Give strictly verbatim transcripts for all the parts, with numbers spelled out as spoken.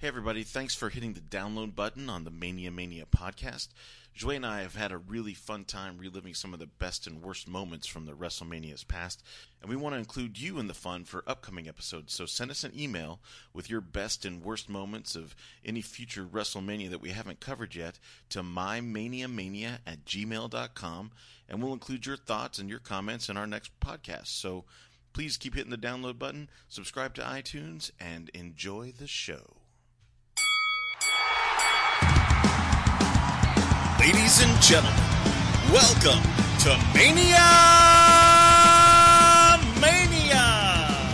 Hey everybody, thanks for hitting the download button on the Mania Mania podcast. Joey and I have had a really fun time reliving some of the best and worst moments from the WrestleManias past, and we want to include you in the fun for upcoming episodes, so send us an email with your best and worst moments of any future WrestleMania that we haven't covered yet to my mania mania at gmail dot com, and we'll include your thoughts and your comments in our next podcast. So please keep hitting the download button, subscribe to iTunes, and enjoy the show. Ladies and gentlemen, welcome to Mania Mania!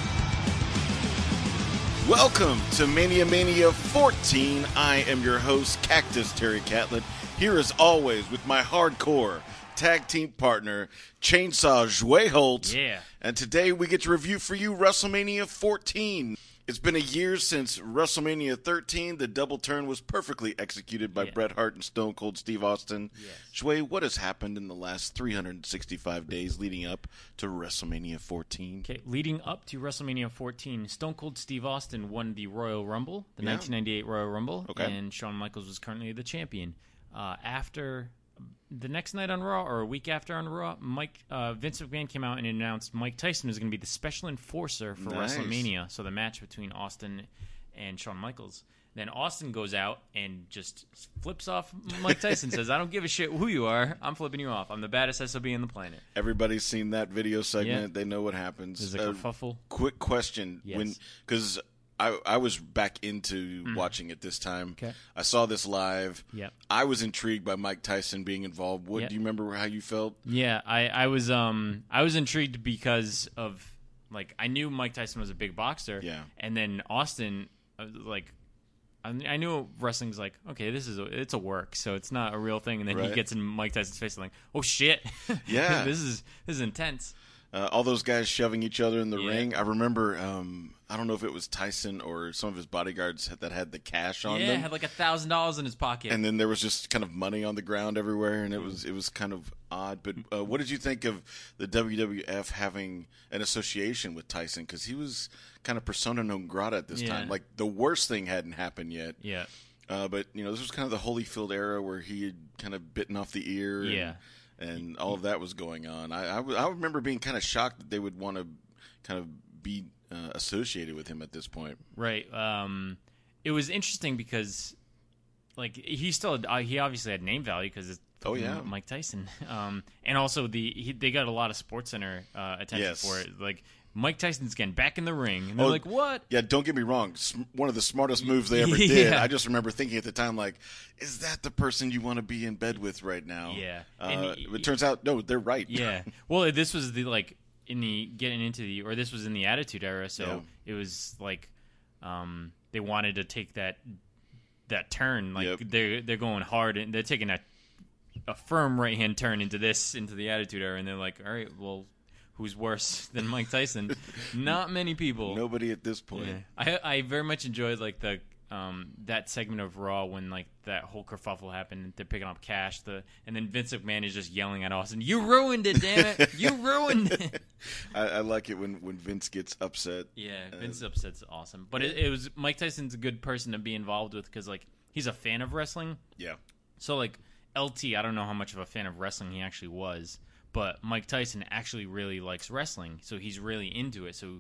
Welcome to Mania Mania fourteen. I am your host, Cactus Terry Catlett, here as always with my hardcore tag team partner, Chainsaw Joey Holt. Yeah. And today we get to review for you WrestleMania fourteen. It's been a year since WrestleMania thirteen. The double turn was perfectly executed by yeah. Bret Hart and Stone Cold Steve Austin. Yes. Joey, what has happened in the last three hundred sixty-five days leading up to WrestleMania fourteen? Okay, leading up to WrestleMania fourteen, Stone Cold Steve Austin won the Royal Rumble, the Yeah. nineteen ninety-eight Royal Rumble, Okay. and Shawn Michaels was currently the champion. Uh, after the next night on Raw, or a week after on Raw, Mike uh, Vince McMahon came out and announced Mike Tyson was going to be the special enforcer for Nice. WrestleMania, so the match between Austin and Shawn Michaels. Then Austin goes out and just flips off Mike Tyson, says, I don't give a shit who you are, I'm flipping you off. I'm the baddest S O B on the planet. Everybody's seen that video segment. Yeah. They know what happens. There's a Uh, kerfuffle. quick question. Yes. when Because I, I was back into watching it this time. Okay. I saw this live. Yep. I was intrigued by Mike Tyson being involved. What Yep. do you remember how you felt? Yeah, I, I was um I was intrigued because of like I knew Mike Tyson was a big boxer. Yeah. And then Austin, uh, like I, I knew wrestling's like okay, this is a, it's a work, so it's not a real thing. And then Right. he gets in Mike Tyson's face and like, oh shit, Yeah. this is this is intense. Uh, all those guys shoving each other in the Yeah. ring. I remember, um, I don't know if it was Tyson or some of his bodyguards that had the cash on Yeah, them. had like a thousand dollars in his pocket. And then there was just kind of money on the ground everywhere, and it was it was kind of odd. But uh, what did you think of the W W F having an association with Tyson? Because he was kind of persona non grata at this Yeah. time. Like, the worst thing hadn't happened yet. yeah, Uh, but, you know, this was kind of the Holyfield era where he had kind of bitten off the ear. And, Yeah. and all of that was going on. I, I, w- I remember being kind of shocked that they would want to kind of be uh, associated with him at this point. right. Um, it was interesting because like he still uh, he obviously had name value because it's Oh, yeah. Mike Tyson, um, and also the he, they got a lot of Sports Center uh, attention Yes. for it. Like Mike Tyson's getting back in the ring, and they're Oh, like, "What?" Yeah, don't get me wrong. Sm- One of the smartest moves they ever did. Yeah. I just remember thinking at the time, like, is that the person you want to be in bed with right now? Yeah. Uh, And y- it turns out, no, they're right. Yeah. Well, this was the like in the getting into the or this was in the Attitude Era, so Yeah. it was like um, they wanted to take that that turn. Like Yep. they're they're going hard and they're taking a a firm right hand turn into this into the Attitude Era, and they're like, all right, well, who's worse than Mike Tyson? Not many people. Nobody at this point. Yeah. I I very much enjoyed like the um that segment of Raw when like that whole kerfuffle happened. They're picking up cash, the and then Vince McMahon is just yelling at Austin, "You ruined it, damn it! You ruined it!" I, I like it when, when Vince gets upset. Yeah, Uh, Vince's upset's awesome, but it, it was Mike Tyson's a good person to be involved with because like he's a fan of wrestling. Yeah. So like L T, I don't know how much of a fan of wrestling he actually was, but Mike Tyson actually really likes wrestling, so he's really into it. So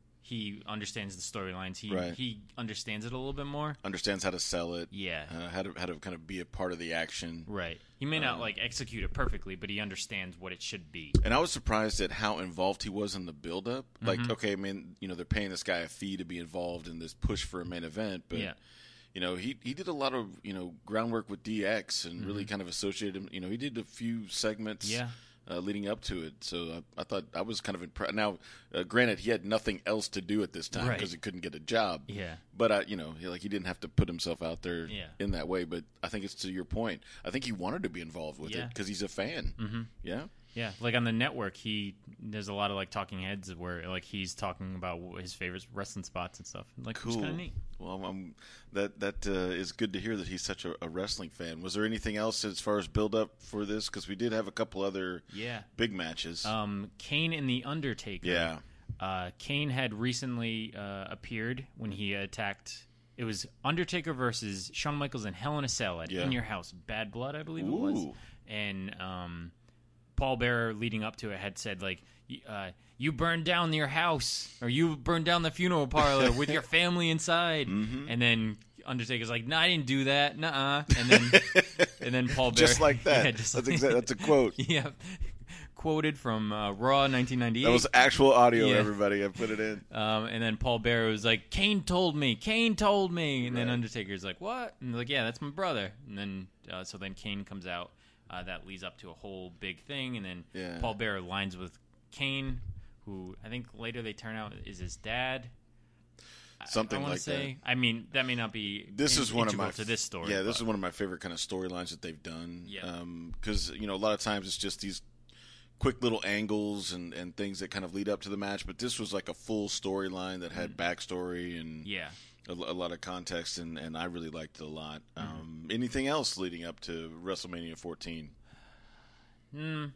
he understands the storylines. He Right. he understands it a little bit more. Understands how to sell it. Yeah. Uh, how to how to kind of be a part of the action. Right. He may not Uh, like execute it perfectly, but he understands what it should be. And I was surprised at how involved he was in the build-up. Mm-hmm. Like, okay, I mean, you know, they're paying this guy a fee to be involved in this push for a main event, but Yeah. you know, he he did a lot of you know groundwork with D X and really kind of associated him. You know, he did a few segments. Mm-hmm. Yeah. Uh, leading up to it, so I, I thought I was kind of impressed. Now, uh, granted, he had nothing else to do at this time Right. because he couldn't get a job. Yeah. But I, you know, he, like he didn't have to put himself out there Yeah. in that way. But I think it's to your point. I think he wanted to be involved with it Yeah. because he's a fan. Mm-hmm. Yeah. Yeah, like on the network, he there's a lot of like talking heads where like he's talking about his favorite wrestling spots and stuff. Like, it's Cool. kind of neat. Well, um, that that uh, is good to hear that he's such a, a wrestling fan. Was there anything else as far as build up for this? Because we did have a couple other Yeah. big matches. Um, Kane and the Undertaker. yeah. Uh, Kane had recently uh, appeared when he attacked it was Undertaker versus Shawn Michaels and Hell in a Cell at Yeah. In Your House, Bad Blood, I believe it Ooh. was. And um, Paul Bearer, leading up to it, had said, like, y- uh, you burned down your house, or you burned down the funeral parlor with your family inside. Mm-hmm. And then Undertaker's like, no, I didn't do that, nuh-uh. And then, and then Paul Bearer... Just like that. Yeah, just that's, like- exa- that's a quote. Yeah. Quoted from uh, Raw nineteen ninety-eight. That was actual audio, Yeah. everybody. I put it in. Um, and then Paul Bearer was like, Kane told me, Kane told me. And then Right. Undertaker's like, what? And they're like, yeah, that's my brother. And then, uh, so then Kane comes out. Uh, that leads up to a whole big thing. And then Yeah. Paul Bearer lines with Kane, who I think later they turn out is his dad. I- Something I, wanna like say. I mean, that may not be This in- is one of integral my to this story. Yeah, this but- is one of my favorite kind of storylines that they've done. Yeah. Because you know a lot of times it's just these quick little angles and, and things that kind of lead up to the match, but this was like a full storyline that had backstory and Yeah. a, a lot of context, and, and I really liked it a lot. Mm-hmm. Um, anything else leading up to WrestleMania fourteen? Hmm.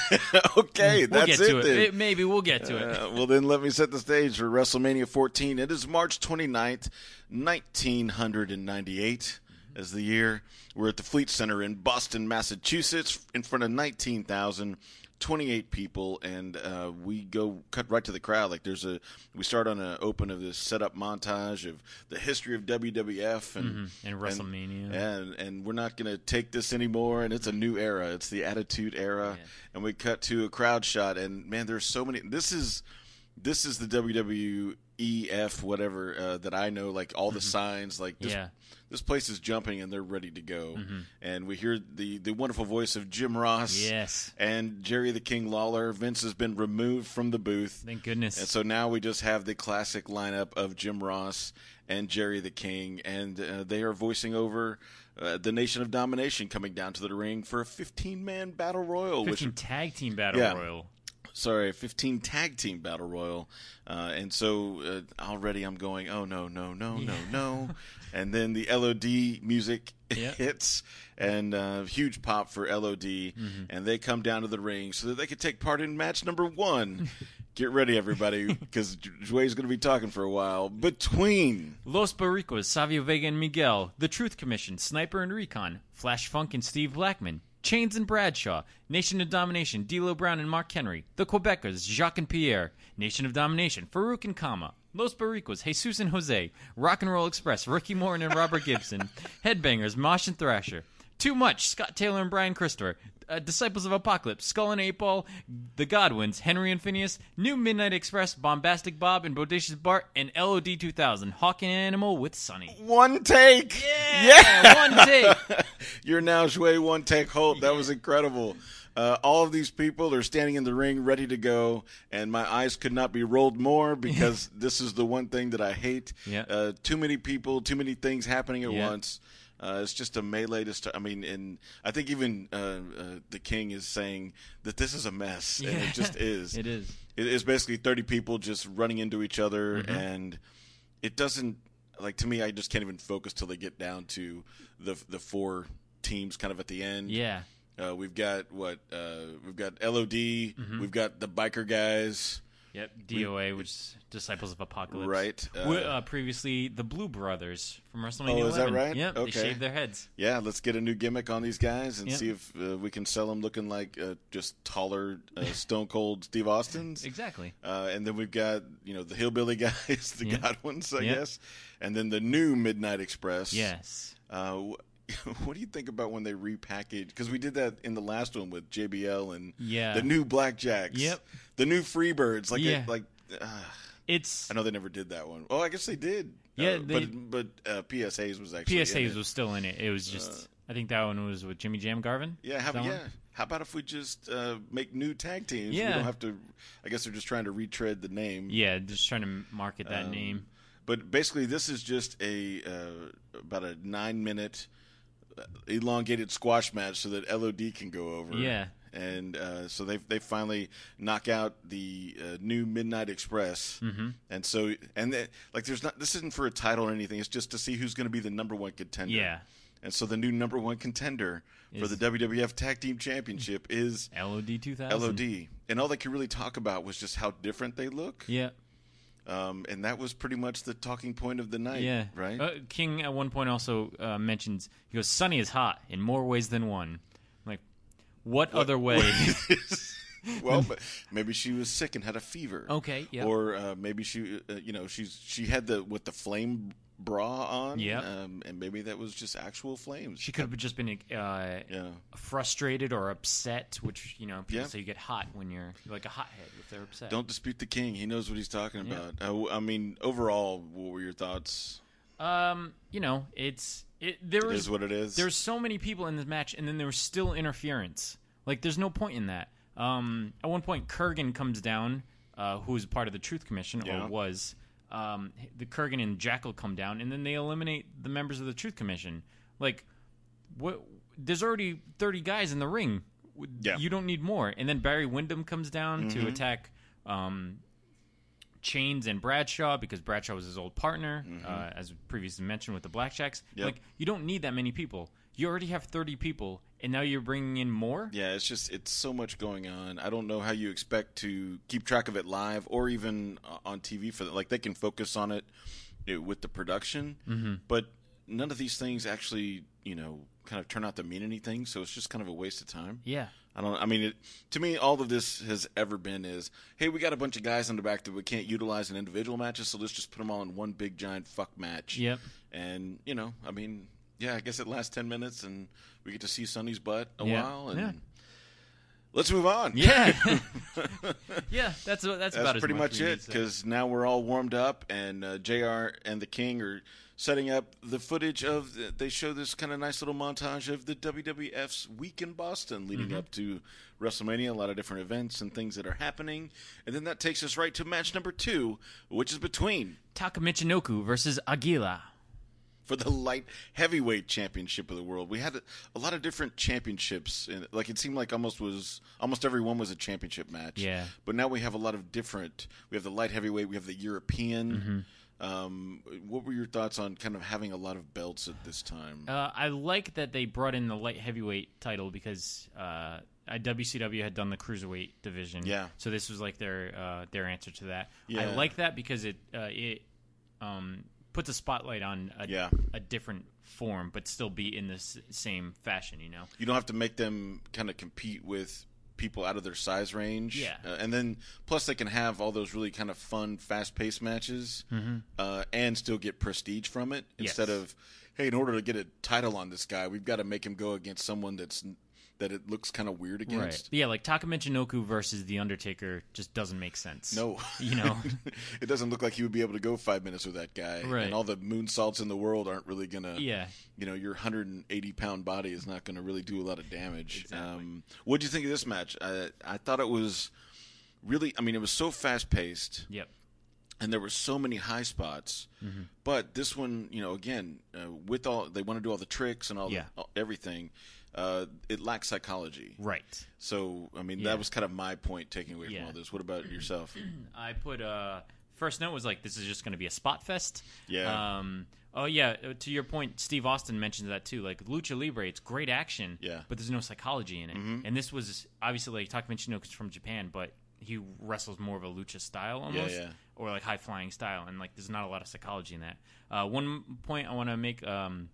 Okay, We'll that's get to it it. then. It- Maybe we'll get to it. Uh, well, then let me set the stage for WrestleMania fourteen. It is March twenty-ninth, nineteen ninety-eight as the year. We're at the Fleet Center in Boston, Massachusetts, in front of nineteen thousand twenty-eight people, and uh, we go cut right to the crowd. Like there's a, we start on an open of this setup montage of the history of W W F and Mm-hmm. And WrestleMania. and and we're not going to take this anymore, and it's a new era. It's the Attitude Era, Yeah. and we cut to a crowd shot, and man, there's so many. This is this is the W W E F whatever uh, that I know. Like all the signs, like this, Yeah. this place is jumping, and they're ready to go. And we hear the the wonderful voice of Jim Ross, Yes. and Jerry the King Lawler. Vince has been removed from the booth. Thank goodness. And so now we just have the classic lineup of Jim Ross and Jerry the King, and uh, they are voicing over uh, the Nation of Domination coming down to the ring for a fifteen-man battle royal. fifteen Which, tag team battle Yeah. royal. sorry, fifteen tag team battle royal. Uh, and so uh, already I'm going, oh no, no, no, no, no. And then the L O D music Yeah. hits, and uh, huge pop for L O D, Mm-hmm. and they come down to the ring so that they could take part in match number one. Get ready, everybody, because Joey's going to be talking for a while. Between Los Barricos, Savio Vega and Miguel, The Truth Commission, Sniper and Recon, Flash Funk and Steve Blackman, Chains and Bradshaw, Nation of Domination, D'Lo Brown and Mark Henry, The Quebecers, Jacques and Pierre, Nation of Domination, Farouk and Kama, Los Barricos, Jesus and Jose, Rock and Roll Express, Ricky Morton and Robert Gibson, Headbangers, Mosh and Thrasher, Too Much, Scott Taylor and Brian Christopher, uh, Disciples of Apocalypse, Skull and Eight Ball, The Godwins, Henry and Phineas, New Midnight Express, Bombastic Bob and Bodacious Bart, and L O D two thousand, Hawk and Animal with Sonny. one take. Yeah, one take. You're now Joey One Take Holt. That was incredible. Uh, all of these people are standing in the ring ready to go, and my eyes could not be rolled more because this is the one thing that I hate. Yeah. Uh, too many people, too many things happening at Yeah. once. Uh, it's just a melee to start. I mean, and I think even uh, uh, the King is saying that this is a mess, and Yeah. it just is. It is. It is basically thirty people just running into each other, Mm-hmm. and it doesn't, like, to me, I just can't even focus till they get down to the the four teams kind of at the end. Yeah. Uh, we've got what? Uh, we've got L O D. Mm-hmm. We've got the biker guys. Yep, D O A, which is Disciples of Apocalypse. Right. Uh, Wi- uh, previously, the Blue Brothers from WrestleMania Oh, is that eleven. right? Yep, Okay. they shaved their heads. Yeah, let's get a new gimmick on these guys and Yep. see if uh, we can sell them looking like uh, just taller, uh, Stone Cold Steve Austins. Exactly. Uh, and then we've got, you know, the hillbilly guys, the Yep. Godwins, I Yep. guess. And then the new Midnight Express. Yes. Uh, wh- what do you think about when they repackage? Because we did that in the last one with J B L and Yeah. the new Blackjacks. Yep. The new Freebirds. Like, Yeah. it, like uh, It's I know they never did that one. Oh, I guess they did. Yeah, Uh, they- but but uh, P S A's was actually P S A's in it. was still in it. It was just Uh, I think that one was with Jimmy Jam Garvin. Yeah, how, That yeah. one? How about if we just uh, make new tag teams? We Yeah. don't have to. I guess they're just trying to retread the name. Yeah, just trying to market that Um, name. But basically, this is just a uh, about a nine minute uh, elongated squash match so that L O D can go over. Yeah. And uh, so they they finally knock out the uh, new Midnight Express. Mm-hmm. And so and they, like there's not this isn't for a title or anything. It's just to see who's going to be the number one contender. Yeah. And so the new number one contender for Is- the W W F Tag Team Championship is L O D two thousand. L O D. And all they could really talk about was just how different they look. Yeah. Um, and that was pretty much the talking point of the night, Yeah. right? Uh, King at one point also uh, mentions, he goes, Sunny is hot in more ways than one. I'm like, what, what other way? Well, but maybe she was sick and had a fever. Okay, yeah. Or uh, maybe she, uh, you know, she's she had the with the flame bra on. Yeah. Um, and maybe that was just actual flames. She could have just been uh, yeah. frustrated or upset, which, you know, people yeah. say you get hot when you're, you're like a hothead if they're upset. Don't dispute the king. He knows what he's talking Yeah. about. Uh, I mean, overall, what were your thoughts? Um, you know, it's it. There It was is what it is. There's so many people in this match, and then there was still interference. Like, there's no point in that. Um, at one point, Kurgan comes down, uh, who is part of the Truth Commission, Yeah. or was. Um, the Kurgan and Jackal come down, and then they eliminate the members of the Truth Commission. Like, what? There's already thirty guys in the ring. Yeah. You don't need more. And then Barry Windham comes down Mm-hmm. to attack um, Chains and Bradshaw, because Bradshaw was his old partner, Mm-hmm. uh, as previously mentioned with the Blackjacks. Yep. Like, you don't need that many people. You already have thirty people, and now you're bringing in more? Yeah, it's just it's so much going on. I don't know how you expect to keep track of it live or even uh, on T V for that. Like they can focus on it, you know, with the production, Mm-hmm. but none of these things actually, you know, kind of turn out to mean anything. So it's just kind of a waste of time. Yeah. I don't. I mean, it, to me, all of this has ever been is, hey, we got a bunch of guys in the back that we can't utilize in individual matches, so let's just put them all in one big giant fuck match. Yep. And you know, I mean. Yeah, I guess it lasts ten minutes, and we get to see Sonny's butt a Yeah. while, and Yeah. let's move on. Yeah. yeah, that's, that's, That's about as pretty much, much we need it, to say. because now we're all warmed up, and uh, J R and the King are setting up the footage of, the, they show this kind of nice little montage of the W W F's week in Boston leading Mm-hmm. up to WrestleMania, a lot of different events and things that are happening. And then that takes us right to match number two, which is between Taka Michinoku versus Aguila. for the light heavyweight championship of the world. We had a, a lot of different championships, and like it seemed like almost was almost every one was a championship match. Yeah. But now we have a lot of different. We have the light heavyweight. We have the European. Um, what were your thoughts on kind of having a lot of belts at this time? Uh, I like that they brought in the light heavyweight title because uh, W C W had done the cruiserweight division. Yeah. So this was like their uh, their answer to that. Yeah. I like that because it uh, it um, puts a spotlight on a, Yeah. a different form, but still be in the s- same fashion. You know. You don't have to make them kind of compete with people out of their size range. Yeah. Uh, and then plus they can have all those really kind of fun, fast-paced matches uh, and still get prestige from it Yes. instead of, hey, in order to get a title on this guy, we've got to make him go against someone that's that it looks kind of weird against. Yeah, like Taka Michinoku versus The Undertaker just doesn't make sense. No. You know? It doesn't look like he would be able to go five minutes with that guy. Right. And all the moonsaults in the world aren't really going to, Yeah. you know, your one hundred eighty pound body is not going to really do a lot of damage. Exactly. Um, what did you think of this match? I, I thought it was really, I mean, it was so fast paced. Yep. And there were so many high spots, Mm-hmm. but this one, you know, again, uh, with all they want to do all the tricks and all Yeah. the, all, everything, uh, it lacks psychology. Right. So, I mean, Yeah. that was kind of my point taking away Yeah. from all this. What about yourself? I put uh first note was like this is just going to be a spot fest. Yeah. Um. Oh yeah. uh, To your point, Steve Austin mentioned that too. Like Lucha Libre, it's great action. Yeah. But there's no psychology in it. Mhm. And this was obviously like Taka Michinoku's from Japan, but he wrestles more of a lucha style almost, yeah. or like high flying style, and like there's not a lot of psychology in that. Uh, one point I want to make. Um,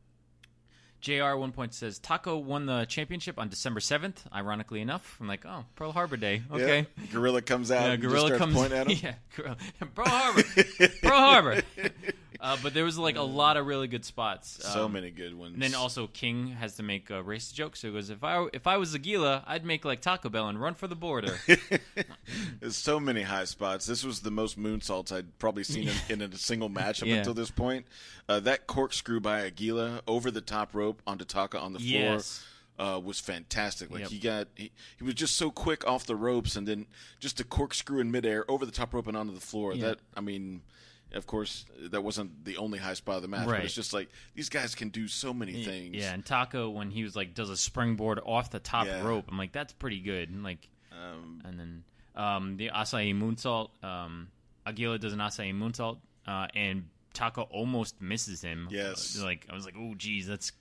J R one point says Taco won the championship on December seventh. Ironically enough, I'm like, oh, Pearl Harbor Day. Okay. Yeah. Gorilla comes out Yeah, and Gorilla just starts comes. pointing at him. Yeah, Gorilla. Pearl Harbor. Pearl Harbor. Uh, but there was like a lot of really good spots. So Um, many good ones. And then also King has to make a racist joke. So he goes, if I if I was Aguila, I'd make like Taco Bell and run for the border. There's so many high spots. This was the most moonsaults I'd probably seen in, in a single match up Yeah. until this point. Uh, that corkscrew by Aguila over the top rope onto Taka on the floor Yes. uh, was fantastic. Like Yep. he got, he, he was just so quick off the ropes, and then just a corkscrew in midair over the top rope and onto the floor. Yeah. That I mean. Of course, that wasn't the only high spot of the match, Right. but it's just like these guys can do so many things. Yeah, and Taco when he was like does a springboard off the top Yeah. rope, I'm like that's pretty good. And like, Um, and then um, the Asahi moonsault. Um, Aguila does an Asahi moonsault, uh, and Taco almost misses him. Yes. Uh, like I was like, oh geez, that's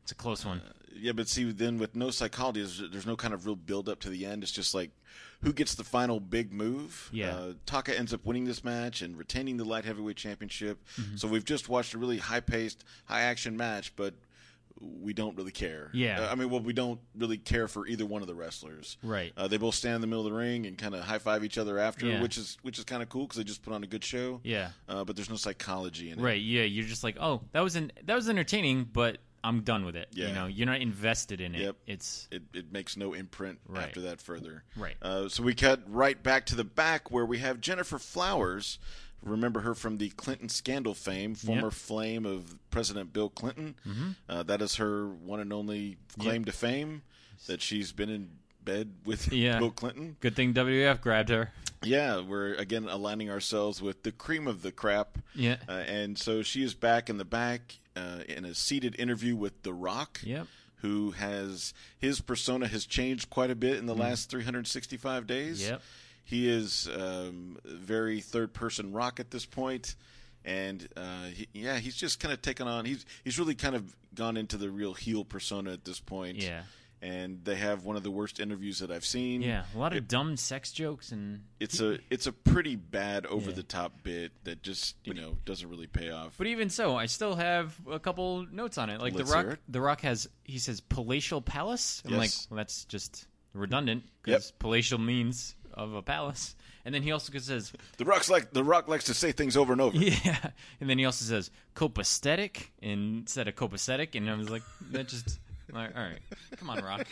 It's a close one. Uh, yeah, but see, then with no psychology, there's, there's no kind of real build up to the end. It's just like who gets the final big move. Yeah. Uh, Taka ends up winning this match and retaining the light heavyweight championship. Mm-hmm. So we've just watched a really high paced, high action match, but we don't really care. Yeah. Uh, I mean, well, we don't really care for either one of the wrestlers. Right. Uh, they both stand in the middle of the ring and kind of high five each other after, Yeah. which is which is kind of cool because they just put on a good show. Yeah. Uh, but there's no psychology in it. Right. Yeah. You're just like, oh, that was an that was entertaining, but I'm done with it. Yeah. You know, you're not invested in it. Yep. It's It, it makes no imprint Right. after that further. Right. Uh, so we cut right back to the back where we have Jennifer Flowers. Remember her from the Clinton scandal fame, former Yep. flame of President Bill Clinton. Mm-hmm. Uh, that is her one and only claim Yep. to fame, that she's been in bed with Yeah. Bill Clinton. good thing W W F grabbed her. Yeah, we're again aligning ourselves with the cream of the crap. Yeah. Uh, and so she is back in the back uh, in a seated interview with The Rock. Yep. Who has his persona has changed quite a bit in the last three hundred sixty-five days. Yep. He is um, very third-person Rock at this point, and uh, he, yeah, he's just kind of taken on. He's he's really kind of gone into the real heel persona at this point. Yeah. And they have one of the worst interviews that I've seen. Yeah. A lot of dumb sex jokes and It's a it's a pretty bad over the top bit that just you know doesn't really pay off. But even so, I still have a couple notes on it. Like Let's the Rock, hear it. the Rock has he says palatial palace. I'm Yes. like, well, that's just redundant because palatial means of a palace. And then he also says, The Rock's like the Rock likes to say things over and over. yeah. And then he also says copacetic instead of copacetic, and I was like, that just like, all right, come on, Rock.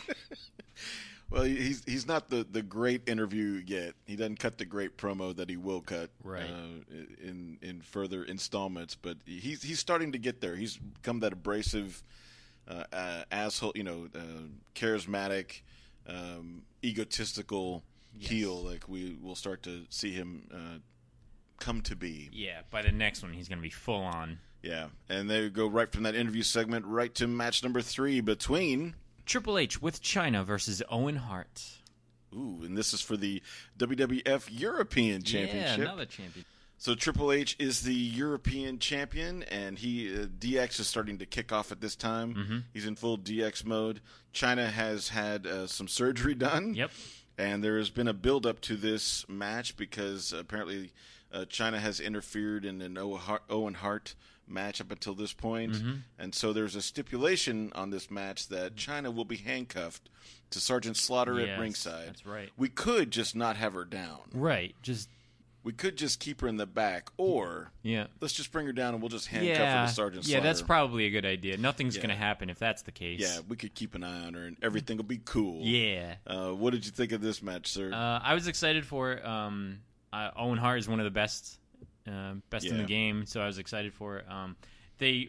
Well, he's he's not the, the great interview yet. He doesn't cut the great promo that he will cut Right. uh, in in further installments. But he's he's starting to get there. He's become that abrasive uh, uh, asshole, you know, uh, charismatic, um, egotistical heel. Like we will start to see him uh, come to be. Yeah. By the next one, he's gonna be full on. Yeah, and they go right from that interview segment right to match number three between. Triple H with China versus Owen Hart. Ooh, and this is for the W W F European Championship. Yeah, another champion. So Triple H is the European champion, and he uh, D X is starting to kick off at this time. Mm-hmm. He's in full D X mode. China has had uh, some surgery done. Yep. And there has been a build-up to this match because apparently uh, China has interfered in an Owen Hart match up until this point. Mm-hmm. And so there's a stipulation on this match that China will be handcuffed to Sergeant Slaughter Yes, at ringside. that's right. We could just not have her down. Right. Just We could just keep her in the back, or yeah. let's just bring her down and we'll just handcuff her Yeah, to Sergeant yeah, Slaughter. that's probably a good idea. Nothing's Yeah. going to happen if that's the case. Yeah, we could keep an eye on her and everything will be cool. Yeah. Uh, what did you think of this match, sir? Uh, I was excited for it. Um, uh, Owen Hart is one of the best, uh, best in Yeah. the game, so I was excited for it. Um, they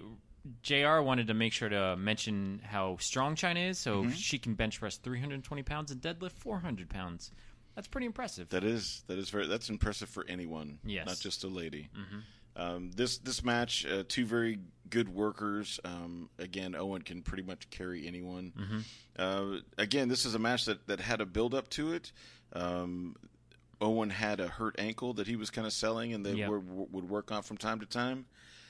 J R wanted to make sure to mention how strong China is, so Mm-hmm. she can bench press three hundred twenty pounds and deadlift four hundred pounds. That's pretty impressive. That is that is very that's impressive for anyone, Yes. not just a lady. Mm-hmm. Um, this this match, uh, two very good workers. Um, again, Owen can pretty much carry anyone. Mm-hmm. Uh, again, this is a match that, that had a build up to it. Um, Owen had a hurt ankle that he was kind of selling, and they Yep. were, would work on from time to time.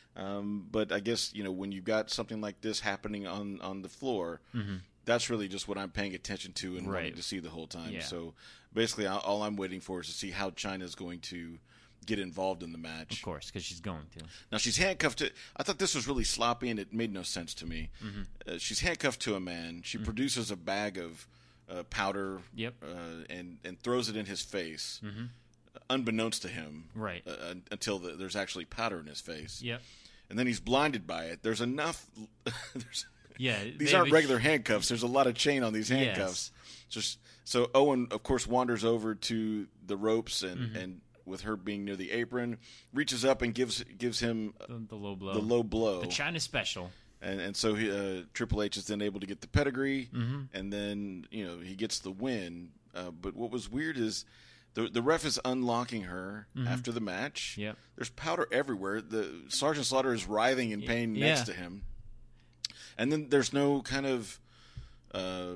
Um, but I guess you know when you've got something like this happening on, on the floor. Mm-hmm. That's really just what I'm paying attention to and Right. wanting to see the whole time. Yeah. So basically, all all I'm waiting for is to see how China's going to get involved in the match. Of course, because she's going to. Now she's handcuffed to. I thought this was really sloppy, and it made no sense to me. Mm-hmm. Uh, she's handcuffed to a man. She produces a bag of uh, powder, Yep. uh, and and throws it in his face, Mm-hmm. unbeknownst to him, Right. Uh, until the, there's actually powder in his face. Yep. And then he's blinded by it. There's enough. there's, Yeah. these they- aren't they- regular handcuffs. There's a lot of chain on these handcuffs. Just so Owen, of course, wanders over to the ropes and, Mm-hmm. and with her being near the apron, reaches up and gives gives him The, the low blow. the low blow. The China special. And and so he, uh, Triple H is then able to get the pedigree, Mm-hmm. and then you know he gets the win. Uh, but what was weird is the the ref is unlocking her after the match. Mm-hmm. Yep. There's powder everywhere. The Sergeant Slaughter is writhing in pain Yeah. next to him, and then there's no kind of uh,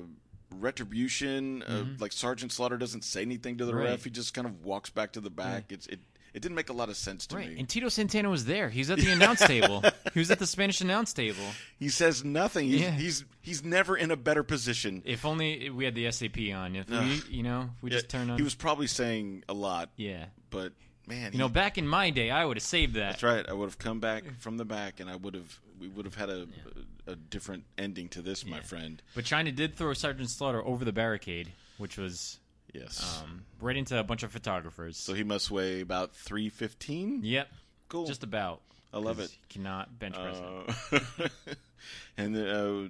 retribution. Uh, like Sergeant Slaughter doesn't say anything to the Mm-hmm. Right. ref. He just kind of walks back to the back. It's it it didn't make a lot of sense to Right, me. and Tito Santana was there. He was at the announce table. He was at the Spanish announce table. He says nothing. He's, Yeah. he's he's never in a better position. If only we had the S A P on. If Ugh. we, you know, if we just Yeah, turned on. He was probably saying a lot, yeah. but man, You know, he- back in my day, I would have saved that. that's right. I would have come back from the back, and I would have we would have had a a, a different ending to this, my Yeah. friend. But China did throw Sergeant Slaughter over the barricade, which was Yes. um, right into a bunch of photographers. So he must weigh about three fifteen. Yep, Cool. just about. I love 'Cause it. he cannot bench press it. Uh, and uh,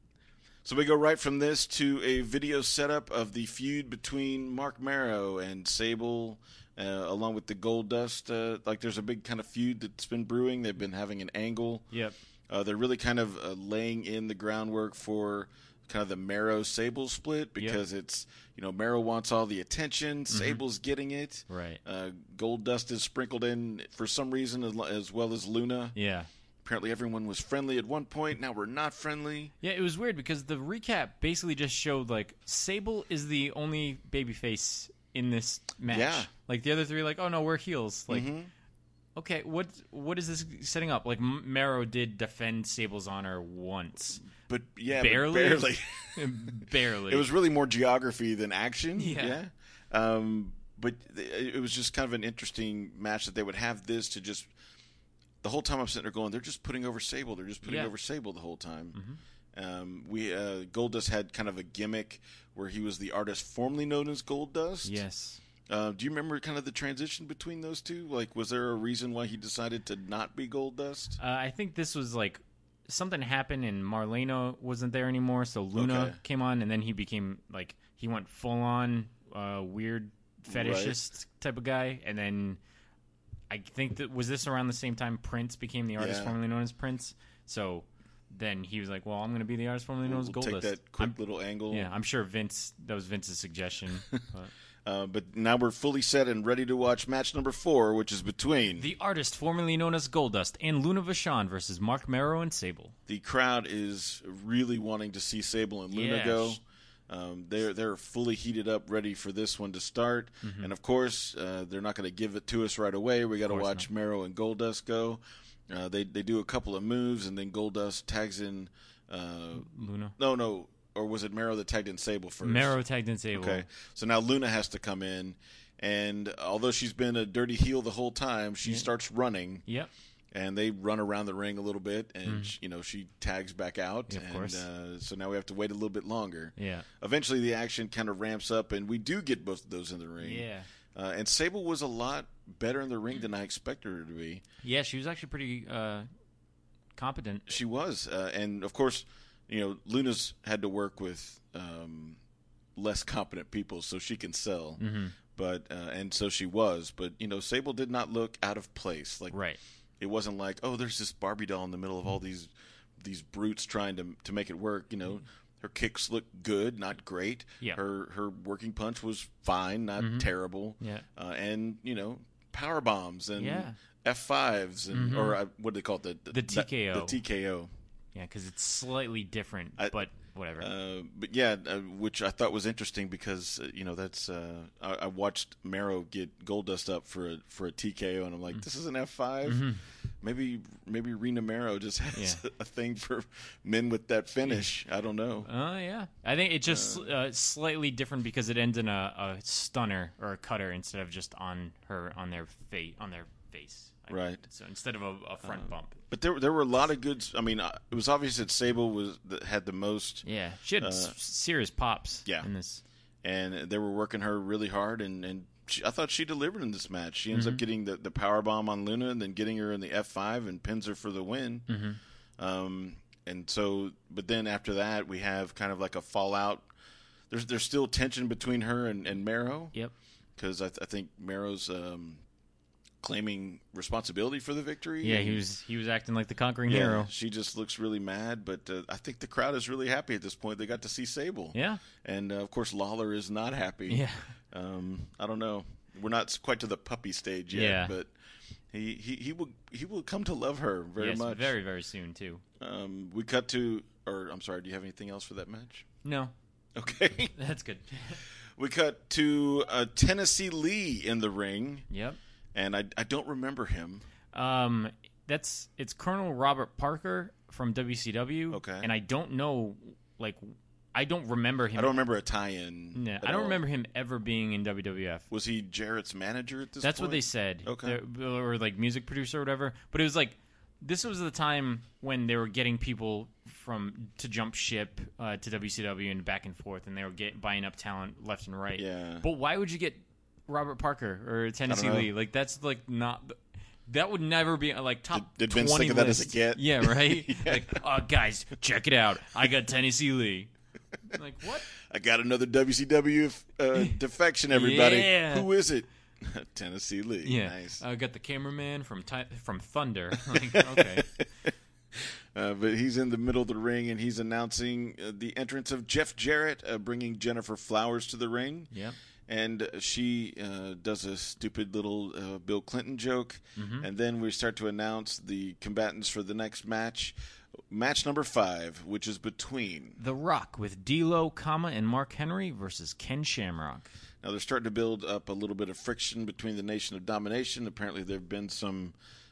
so we go right from this to a video setup of the feud between Mark Marrow and Sable, uh, along with the Gold Dust. Uh, like there's a big kind of feud that's been brewing. They've been having an angle. Yep. Uh, they're really kind of uh, laying in the groundwork for kind of the Marrow Sable split because it's, you know, Marrow wants all the attention, Sable's getting it. Right. Uh, Gold Dust is sprinkled in for some reason as, as well as Luna. Yeah. Apparently everyone was friendly at one point. Now we're not friendly. Yeah, it was weird because the recap basically just showed like Sable is the only babyface in this match. Yeah. Like the other three, like, oh no, we're heels. Like, Mhm. okay, what what is this setting up? Like M- Marrow did defend Sable's honor once, But yeah, but barely, barely. barely. It was really more geography than action. Yeah. Yeah. Um, but th- it was just kind of an interesting match that they would have this to just. The whole time I'm sitting there going, they're just putting over Sable. They're just putting Yeah. over Sable the whole time. Mhm. Um, we uh, Goldust had kind of a gimmick where he was the artist formerly known as Goldust. Yes. Uh, do you remember kind of the transition between those two? Like, was there a reason why he decided to not be Goldust? Uh, I think this was like something happened and Marlena wasn't there anymore, so Luna Okay. came on, and then he became like he went full on uh, weird fetishist type of guy, and then I think that was this around the same time Prince became the artist Yeah. formerly known as Prince. So then he was like, "Well, I'm going to be the artist formerly known as We'll take Goldust." that quick I'm- little angle. yeah, I'm sure Vince. That was Vince's suggestion. But. Uh, but now we're fully set and ready to watch match number four, which is between The artist formerly known as Goldust and Luna Vachon versus Mark Marrow and Sable. the crowd is really wanting to see Sable and Luna Yeah. go. Um, they're they're fully heated up, ready for this one to start. Mm-hmm. And of course, uh, they're not going to give it to us right away. We got to course watch Marrow and Goldust go. Uh, they they do a couple of moves, and then Goldust tags in. Uh, Luna. no, no, or was it Marrow that tagged in Sable first? Marrow tagged in Sable. Okay, so now Luna has to come in, and although she's been a dirty heel the whole time, she Yeah. starts running. Yep. And they run around the ring a little bit, and she, you know she tags back out, Yeah, of and course. uh, so now we have to wait a little bit longer. Yeah. Eventually, the action kind of ramps up, and we do get both of those in the ring. Yeah. Uh, and Sable was a lot better in the ring than I expected her to be. Yeah, she was actually pretty uh, competent. She was, uh, and of course, you know Luna's had to work with um, less competent people, so she can sell. Mm-hmm. But uh, and so she was, but you know Sable did not look out of place. Like Right. it wasn't like, oh, there's this Barbie doll in the middle of all these these brutes trying to to make it work. You know, her kicks looked good, not great. Yeah. Her her working punch was fine, not Mhm. terrible. Yeah. Uh, and you know, power bombs and Yeah. F fives and Mhm. or uh, what do they call it? The, The T K O. The T K O. Yeah, because it's slightly different, I- but whatever. Uh, but yeah, uh, which I thought was interesting because uh, you know that's uh, I, I watched Marrow get Goldust up for a for a T K O, and I'm like, this is an F five. Mm-hmm. Maybe maybe Rena Marrow just has Yeah. a thing for men with that finish. I don't know. Oh yeah, I think it's just uh, slightly different because it ends in a, a stunner or a cutter instead of just on her on their face on their face. I mean, Right. So instead of a, a front bump. But there there were a lot of good. I mean, uh, it was obvious that Sable was that had the most, Yeah, she had Uh, s- serious pops. yeah. In this. and they were working her really hard. And and she, I thought she delivered in this match. She ends Mm-hmm. up getting the the power bomb on Luna, and then getting her in the F five and pins her for the win. Mm-hmm. Um, and so, but then after that, we have kind of like a fallout. There's there's still tension between her and, and Marrow Yep. because I, th- I think Marrow's um, claiming responsibility for the victory. Yeah, and- he was he was acting like the conquering Yeah, hero. she just looks really mad, but uh, I think the crowd is really happy at this point. They got to see Sable. Yeah. And uh, of course, Lawler is not happy. Yeah. Um, I don't know. We're not quite to the puppy stage yet, Yeah. but he, he, he will he will come to love her very yes, much. very very soon too. Um, we cut to, or I'm sorry, do you have anything else for that match? No, Okay. that's good. We cut to uh, Tennessee Lee in the ring, Yep. and I I don't remember him. Um, that's it's Colonel Robert Parker from W C W. Okay. And I don't know, like, I don't remember him. I don't remember a tie-in. No, at I don't all. remember him ever being in W W F. Was he Jarrett's manager at this That's point? what they said. Okay. They're- or like music producer or whatever. But it was like, this was the time when they were getting people from to jump ship uh, to W C W and back and forth, and they were get, buying up talent left and right. Yeah. But why would you get Robert Parker or Tennessee know. Lee? Like, that's like not. That would never be like top Did- did Vince twenty think of that list. as a get? Yeah, right. Yeah. Like, oh guys, check it out. I got Tennessee Lee. Like, what? I got another W C W uh, defection, everybody. Yeah. Who is it? Tennessee Lee. Yeah, Nice. I got the cameraman from Ti- from Thunder. Like, okay. Uh, but he's in the middle of the ring, and he's announcing uh, the entrance of Jeff Jarrett, uh, bringing Jennifer Flowers to the ring. Yep. And uh, she uh, does a stupid little uh, Bill Clinton joke. Mm-hmm. And then we start to announce the combatants for the next match. Match number five, which is between. The Rock with D'Lo, comma, and Mark Henry versus Ken Shamrock. Now they're starting to build up a little bit of friction between the Nation of Domination. Apparently, there have been some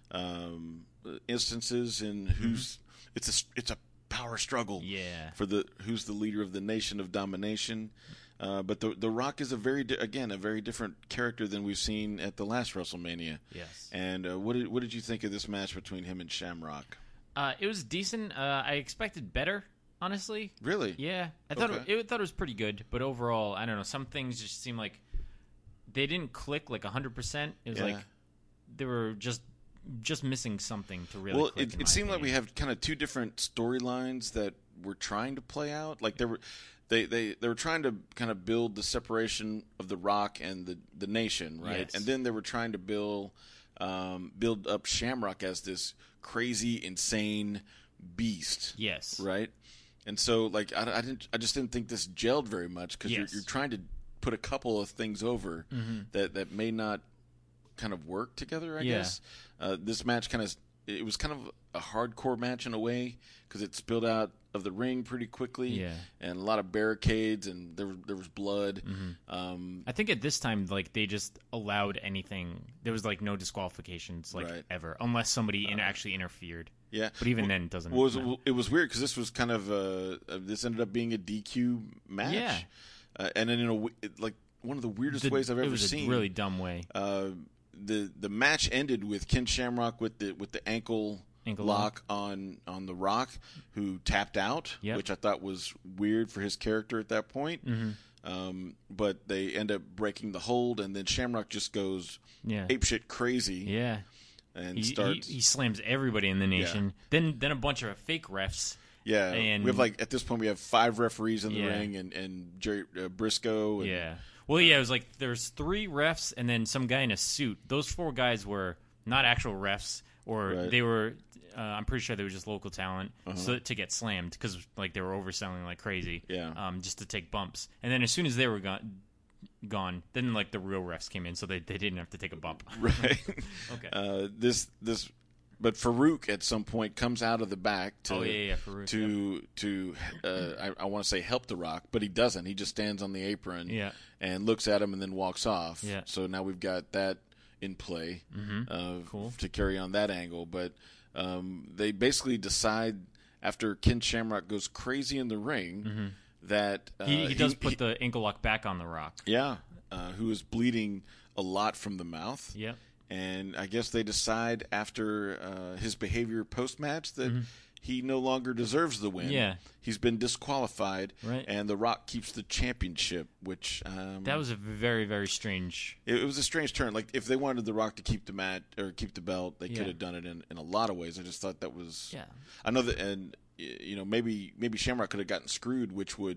um, instances in who's it's a it's a power struggle. Yeah. For the who's the leader of the Nation of Domination. Uh, but the the Rock is a very di- again a very different character than we've seen at the last WrestleMania. Yes. And uh, what did what did you think of this match between him and Shamrock? Uh, it was decent. Uh, I expected better, honestly. Really? Yeah, I thought Okay. it, it thought it was pretty good, but overall, I don't know. Some things just seemed like they didn't click like hundred percent. It was Yeah. like they were just just missing something to really. Well, click, it, in it my seemed like we opinion. have kind of two different storylines that we're trying to play out. Like they were, they, they, they were trying to kind of build the separation of the Rock and the, the Nation, right? Yes. And then they were trying to build um, build up Shamrock as this crazy, insane beast, Yes. right? And so, like, I, I didn't, I just didn't think this gelled very much because Yes. you're, you're trying to put a couple of things over Mm-hmm. that that may not kind of work together. I Yeah. guess uh, this match kind of it was kind of a hardcore match in a way because it spilled out of the ring pretty quickly. Yeah. And a lot of barricades and there was there was blood. Mm-hmm. Um, I think at this time, like they just allowed anything. There was like no disqualifications, like Right. ever, unless somebody in, actually interfered. yeah, But even then, it doesn't. Well, it was, no. it was weird because this was kind of uh, uh, this ended up being a D Q match. Yeah. uh, and then in a w- it- like one of the weirdest The- ways I've it ever was seen. a really dumb way. Uh, the the match ended with Ken Shamrock with the with the ankle, Ankle lock on on the Rock, who tapped out, Yep. which I thought was weird for his character at that point. Mm-hmm. Um, but they end up breaking the hold, and then Shamrock just goes Yeah. apeshit crazy Yeah. and He, starts. he, he slams everybody in the nation. Then then a bunch of fake refs. yeah, and- we have like at this point we have five referees in the Yeah. ring, and and Jerry uh, Briscoe. And, Yeah. Well, yeah, it was like there's three refs and then some guy in a suit. Those four guys were not actual refs, or Right. they were. Uh, I'm pretty sure they were just local talent, so to get slammed because like they were overselling like crazy. Yeah. Um, just to take bumps, and then as soon as they were gone, gone, then like the real refs came in, so they they didn't have to take a bump. Right. Okay. Uh, this this, but Farouk at some point comes out of the back to Oh, yeah, yeah, Farouk, to to uh, I, I want to say help the Rock, but he doesn't. He just stands on the apron Yeah. and looks at him and then walks off. Yeah. So now we've got that in play uh, Cool. to carry on that angle. But um, they basically decide after Ken Shamrock goes crazy in the ring that uh, He, he does put the ankle lock back on the Rock. yeah, uh, who is bleeding a lot from the mouth. Yep. And I guess they decide after uh, his behavior post-match that he no longer deserves the win. Mm-hmm. Yeah. He's been disqualified. Right. And The Rock keeps the championship, which... Um, That was a very very strange. it, it was a strange turn. Like, if they wanted The Rock to keep the mat or keep the belt, they Yeah. could have done it in, in a lot of ways. I just thought that was... Yeah. I know that... And, y- you know, maybe maybe Shamrock could have gotten screwed, which would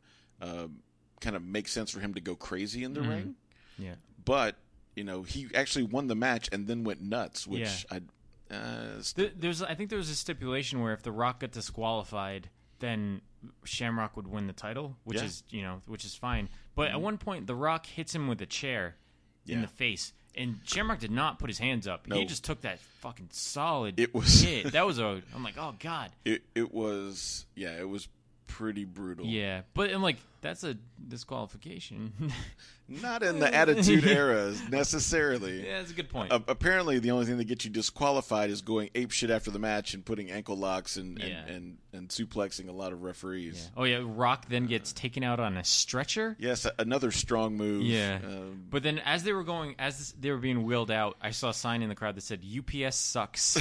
uh, kind of make sense for him to go crazy in the ring. Yeah. But... You know, he actually won the match and then went nuts, which Yeah. I uh, Th- There's, I think there was a stipulation where if The Rock got disqualified, then Shamrock would win the title, which Yeah. is you know, which is fine. But at one point, The Rock hits him with a chair in Yeah. the face, and Shamrock did not put his hands up. No. He just took that fucking solid It was- hit. That was a. I'm like, oh god. It it was yeah, it was pretty brutal. Yeah, but I'm like, that's a disqualification. Not in the Attitude Era necessarily. Yeah, that's a good point. Uh, apparently, the only thing that gets you disqualified is going apeshit after the match and putting ankle locks and Yeah. and, and, and suplexing a lot of referees. Yeah. Oh yeah, Rock then gets taken out on a stretcher. Yes, a- another strong move. Yeah. Um, But then, as they were going, as they were being wheeled out, I saw a sign in the crowd that said "U P S sucks."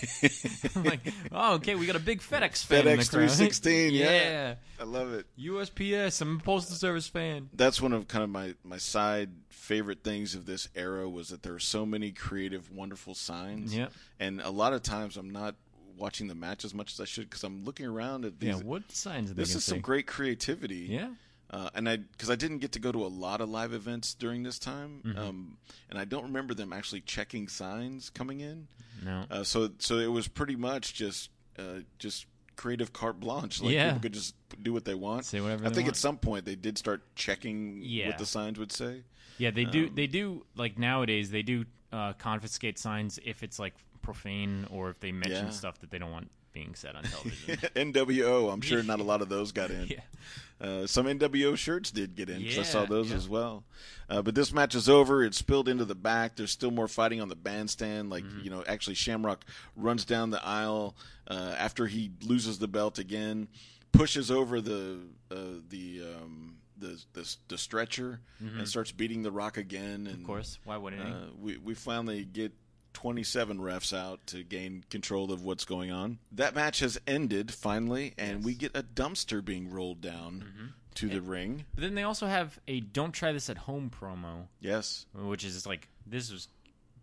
I'm like, oh, okay, we got a big FedEx fan in the FedEx crowd. three sixteen, yeah. yeah. I love it. U S P S. I'm a postal service fan. That's one of kind of my, my side favorite things of this era was that there are so many creative, wonderful signs. Yep. And a lot of times I'm not watching the match as much as I should because I'm looking around at these. Yeah. What signs? Are they This gonna is some say? great creativity. Yeah. Uh, and I, because I didn't get to go to a lot of live events during this time, Mm-hmm. um, and I don't remember them actually checking signs coming in. No. Uh, so, so it was pretty much just, uh, just creative carte blanche. Like Yeah. people could just do what they want. Say whatever I they think want. at some point they did start checking Yeah. what the signs would say. Yeah, they do. Um, They do. Like nowadays, they do uh, confiscate signs if it's like profane or if they mention Yeah. stuff that they don't want being said on television. N W O, I'm sure not a lot of those got in. Yeah. Uh, some N W O shirts did get in because I saw Yeah, those yeah. as well. Uh, but this match is over. It's spilled into the back. There's still more fighting on the bandstand. Like, Mm-hmm. you know, actually Shamrock runs down the aisle uh, after he loses the belt again, pushes over the uh, the, um, the the the stretcher and starts beating the Rock again. And, Mm-hmm. Of course, why wouldn't he? uh, we we finally get twenty-seven refs out to gain control of what's going on. That match has ended finally, and Yes. we get a dumpster being rolled down to the ring. But then they also have a "Don't try this at home" promo, Yes, which is like this was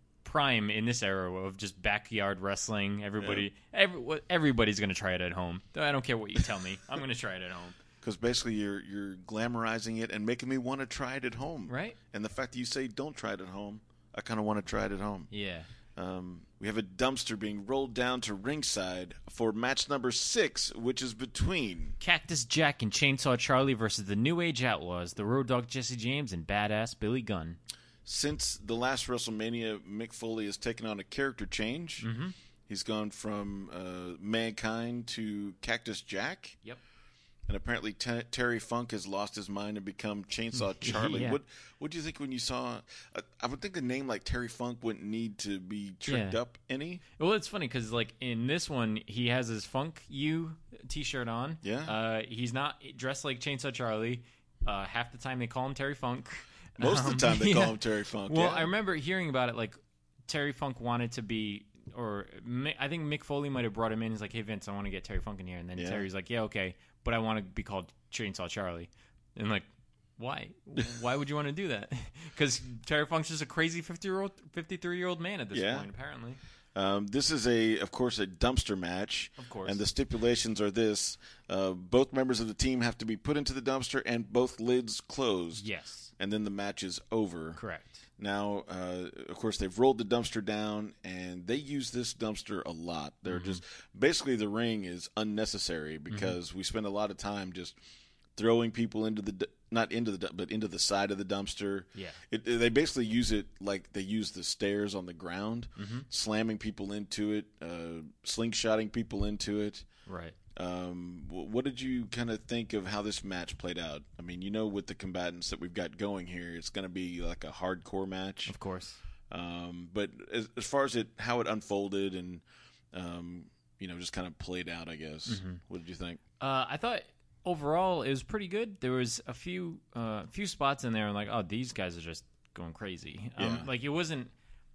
prime in this era of just backyard wrestling. Everybody, every, everybody's gonna try it at home. I don't care what you tell me. I'm gonna try it at home. because basically you're you're glamorizing it and making me want to try it at home. Right? And the fact that you say don't try it at home, I kind of want to try it at home. Yeah. Um, we have a dumpster being rolled down to ringside for match number six, which is between Cactus Jack and Chainsaw Charlie versus the New Age Outlaws, the Road Dogg Jesse James, and Badass Billy Gunn. Since the last WrestleMania, Mick Foley has taken on a character change. Mm-hmm. He's gone from uh, Mankind to Cactus Jack. Yep. And apparently T- Terry Funk has lost his mind and become Chainsaw Charlie. Yeah. What What do you think when you saw... Uh, I would think a name like Terry Funk wouldn't need to be tricked Yeah. up any. Well, it's funny because like in this one, he has his Funk You T-shirt on. Yeah. Uh, he's not dressed like Chainsaw Charlie. Uh, half the time they call him Terry Funk. Most Um, of the time they yeah. call him Terry Funk. Well, yeah. I remember hearing about it. Like Terry Funk wanted to be, or Mi- I think Mick Foley might have brought him in. He's like, "Hey Vince, I want to get Terry Funk in here," and then Yeah. Terry's like, "Yeah, okay, but I want to be called Chainsaw Charlie." And like, why? Why would you want to do that? Because Terry Funk's just a crazy fifty-year-old, fifty-three-year-old man at this Yeah. point, apparently. Um, this is a, of course, a dumpster match. Of course. And the stipulations are this: uh, both members of the team have to be put into the dumpster, and both lids closed. Yes. And then the match is over. Correct. Now, uh, of course, they've rolled the dumpster down, and they use this dumpster a lot. They're just basically the ring is unnecessary because we spend a lot of time just throwing people into the du- not into the du- but into the side of the dumpster. Yeah. It, they basically use it like they use the stairs on the ground, slamming people into it, uh, slingshotting people into it. Right. Um, wh- what did you kind of think of how this match played out? I mean, you know, with the combatants that we've got going here, it's going to be like a hardcore match. Of course. Um, but as, as far as it, how it unfolded and, um, you know, just kind of played out, I guess. What did you think? Uh, I thought overall it was pretty good. There was a few uh, few spots in there, and like, oh, these guys are just going crazy. Um, Yeah. Like it wasn't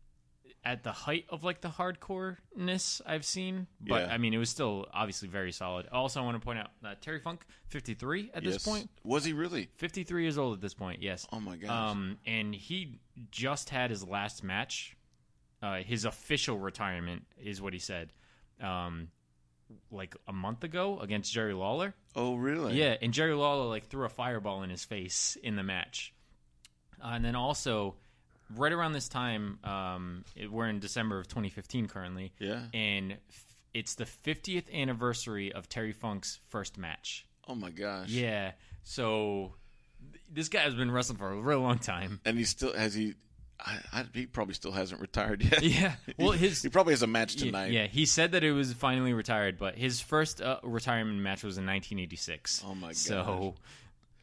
at the height of like the hardcoreness I've seen, but Yeah. I mean, it was still obviously very solid. Also, I want to point out that Terry Funk, fifty-three at Yes. this point, Was he really? fifty-three years old at this point. Yes. Oh my gosh. Um, and he just had his last match. Uh, his official retirement is what he said. Um, like a month ago against Jerry Lawler. Oh, really? Yeah, and Jerry Lawler like threw a fireball in his face in the match. Uh, and then also, right around this time, um, it, we're in December of twenty fifteen currently. Yeah. And f- it's the fiftieth anniversary of Terry Funk's first match. Oh my gosh. Yeah, so th- this guy has been wrestling for a real long time. And he still has he. I, I, he probably still hasn't retired yet. Yeah, well, he, his he probably has a match yeah, tonight. yeah, he said that it was finally retired, but his first uh, retirement match was in nineteen eighty-six. Oh my gosh. So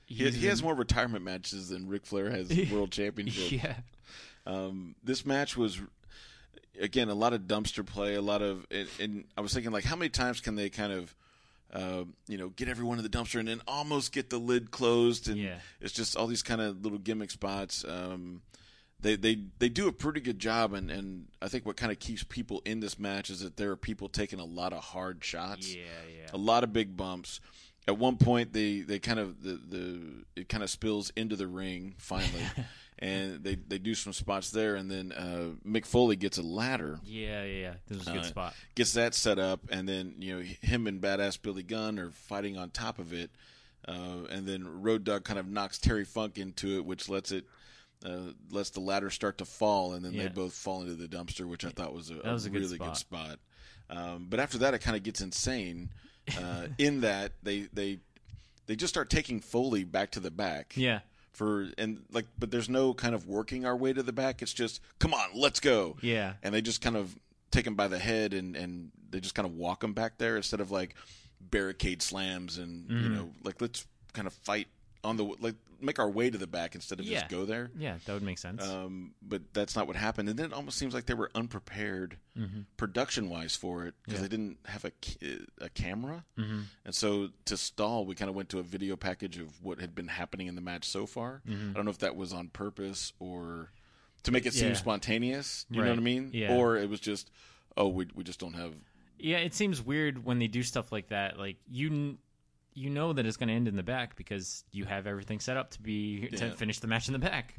he, he has more retirement matches than Ric Flair has world championship. Yeah. Um, this match was, again, a lot of dumpster play, a lot of, and, and I was thinking, like, how many times can they kind of, uh, you know, get everyone in the dumpster and then almost get the lid closed, and yeah. it's just all these kind of little gimmick spots. Um, they they they do a pretty good job, and, and I think what kind of keeps people in this match is that there are people taking a lot of hard shots, Yeah, yeah. a lot of big bumps. At one point, they, they kind of the, the it kind of spills into the ring finally. And they, they do some spots there, and then uh, Mick Foley gets a ladder. Yeah, yeah, yeah. This was a good uh, spot. Gets that set up, and then you know him and Badass Billy Gunn are fighting on top of it, uh, and then Road Dogg kind of knocks Terry Funk into it, which lets it uh, lets the ladder start to fall, and then Yeah. they both fall into the dumpster, which I thought was a, That was a a good really spot. good spot. Um, but after that, it kind of gets insane. Uh, in that they they they just start taking Foley back to the back. Yeah. For and like, but there's no kind of working our way to the back. It's just, come on, let's go. Yeah. And they just kind of take him by the head, and, and they just kind of walk him back there instead of like barricade slams and Mm-hmm. you know, like let's kind of fight on the like make our way to the back instead of Yeah. just go there. Yeah, that would make sense. Um, but that's not what happened, and then it almost seems like they were unprepared mm-hmm. production wise for it because Yeah. they didn't have a ca- a camera, Mm-hmm. and so to stall, we kind of went to a video package of what had been happening in the match so far. Mm-hmm. I don't know if that was on purpose or to make it seem Yeah. spontaneous. You know Right. what I mean? Yeah. Or it was just, oh, we we just don't have. Yeah, it seems weird when they do stuff like that. Like you, kn- you know that it's going to end in the back because you have everything set up to be to Yeah. finish the match in the back.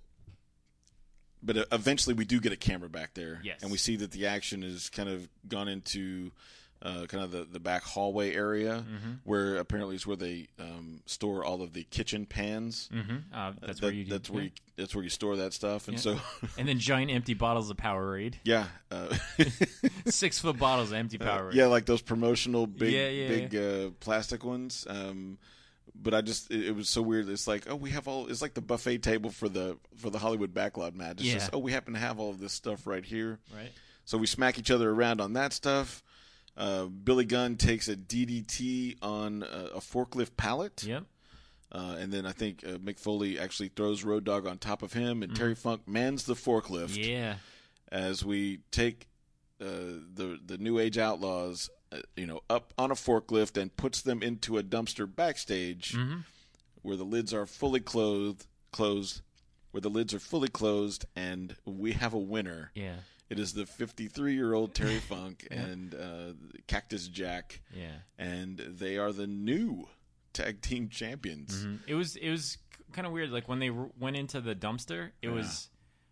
But uh, eventually, we do get a camera back there, Yes. and we see that the action has kind of gone into uh, kind of the, the back hallway area, Mm-hmm. where apparently is where they um, store all of the kitchen pans. Mm-hmm. Uh, that's That- where you. that's yeah. where you, that's where you store that stuff, and Yeah. so And then giant empty bottles of Powerade. yeah, uh, Six foot bottles of empty Powerade. yeah, like those promotional big Yeah, yeah, big Uh, plastic ones. Um, but I just it, it was so weird. It's like, oh, we have all. It's like the buffet table for the for the Hollywood Backlot match. It's Yeah. just, oh, we happen to have all of this stuff right here. Right. So we smack each other around on that stuff. Uh, Billy Gunn takes a D D T on a, a forklift pallet. Yep. Uh, and then I think uh, Mick Foley actually throws Road Dogg on top of him, and Terry Funk mans the forklift Yeah. as we take uh, the the New Age Outlaws, uh, you know, up on a forklift and puts them into a dumpster backstage, Mm-hmm. where the lids are fully clothed, closed, where the lids are fully closed, and we have a winner. Yeah. It is the fifty-three-year-old Terry Funk and uh, Cactus Jack, Yeah. and they are the new tag team champions. Mhm. It was it was kind of weird. Like when they r- went into the dumpster, it Yeah. was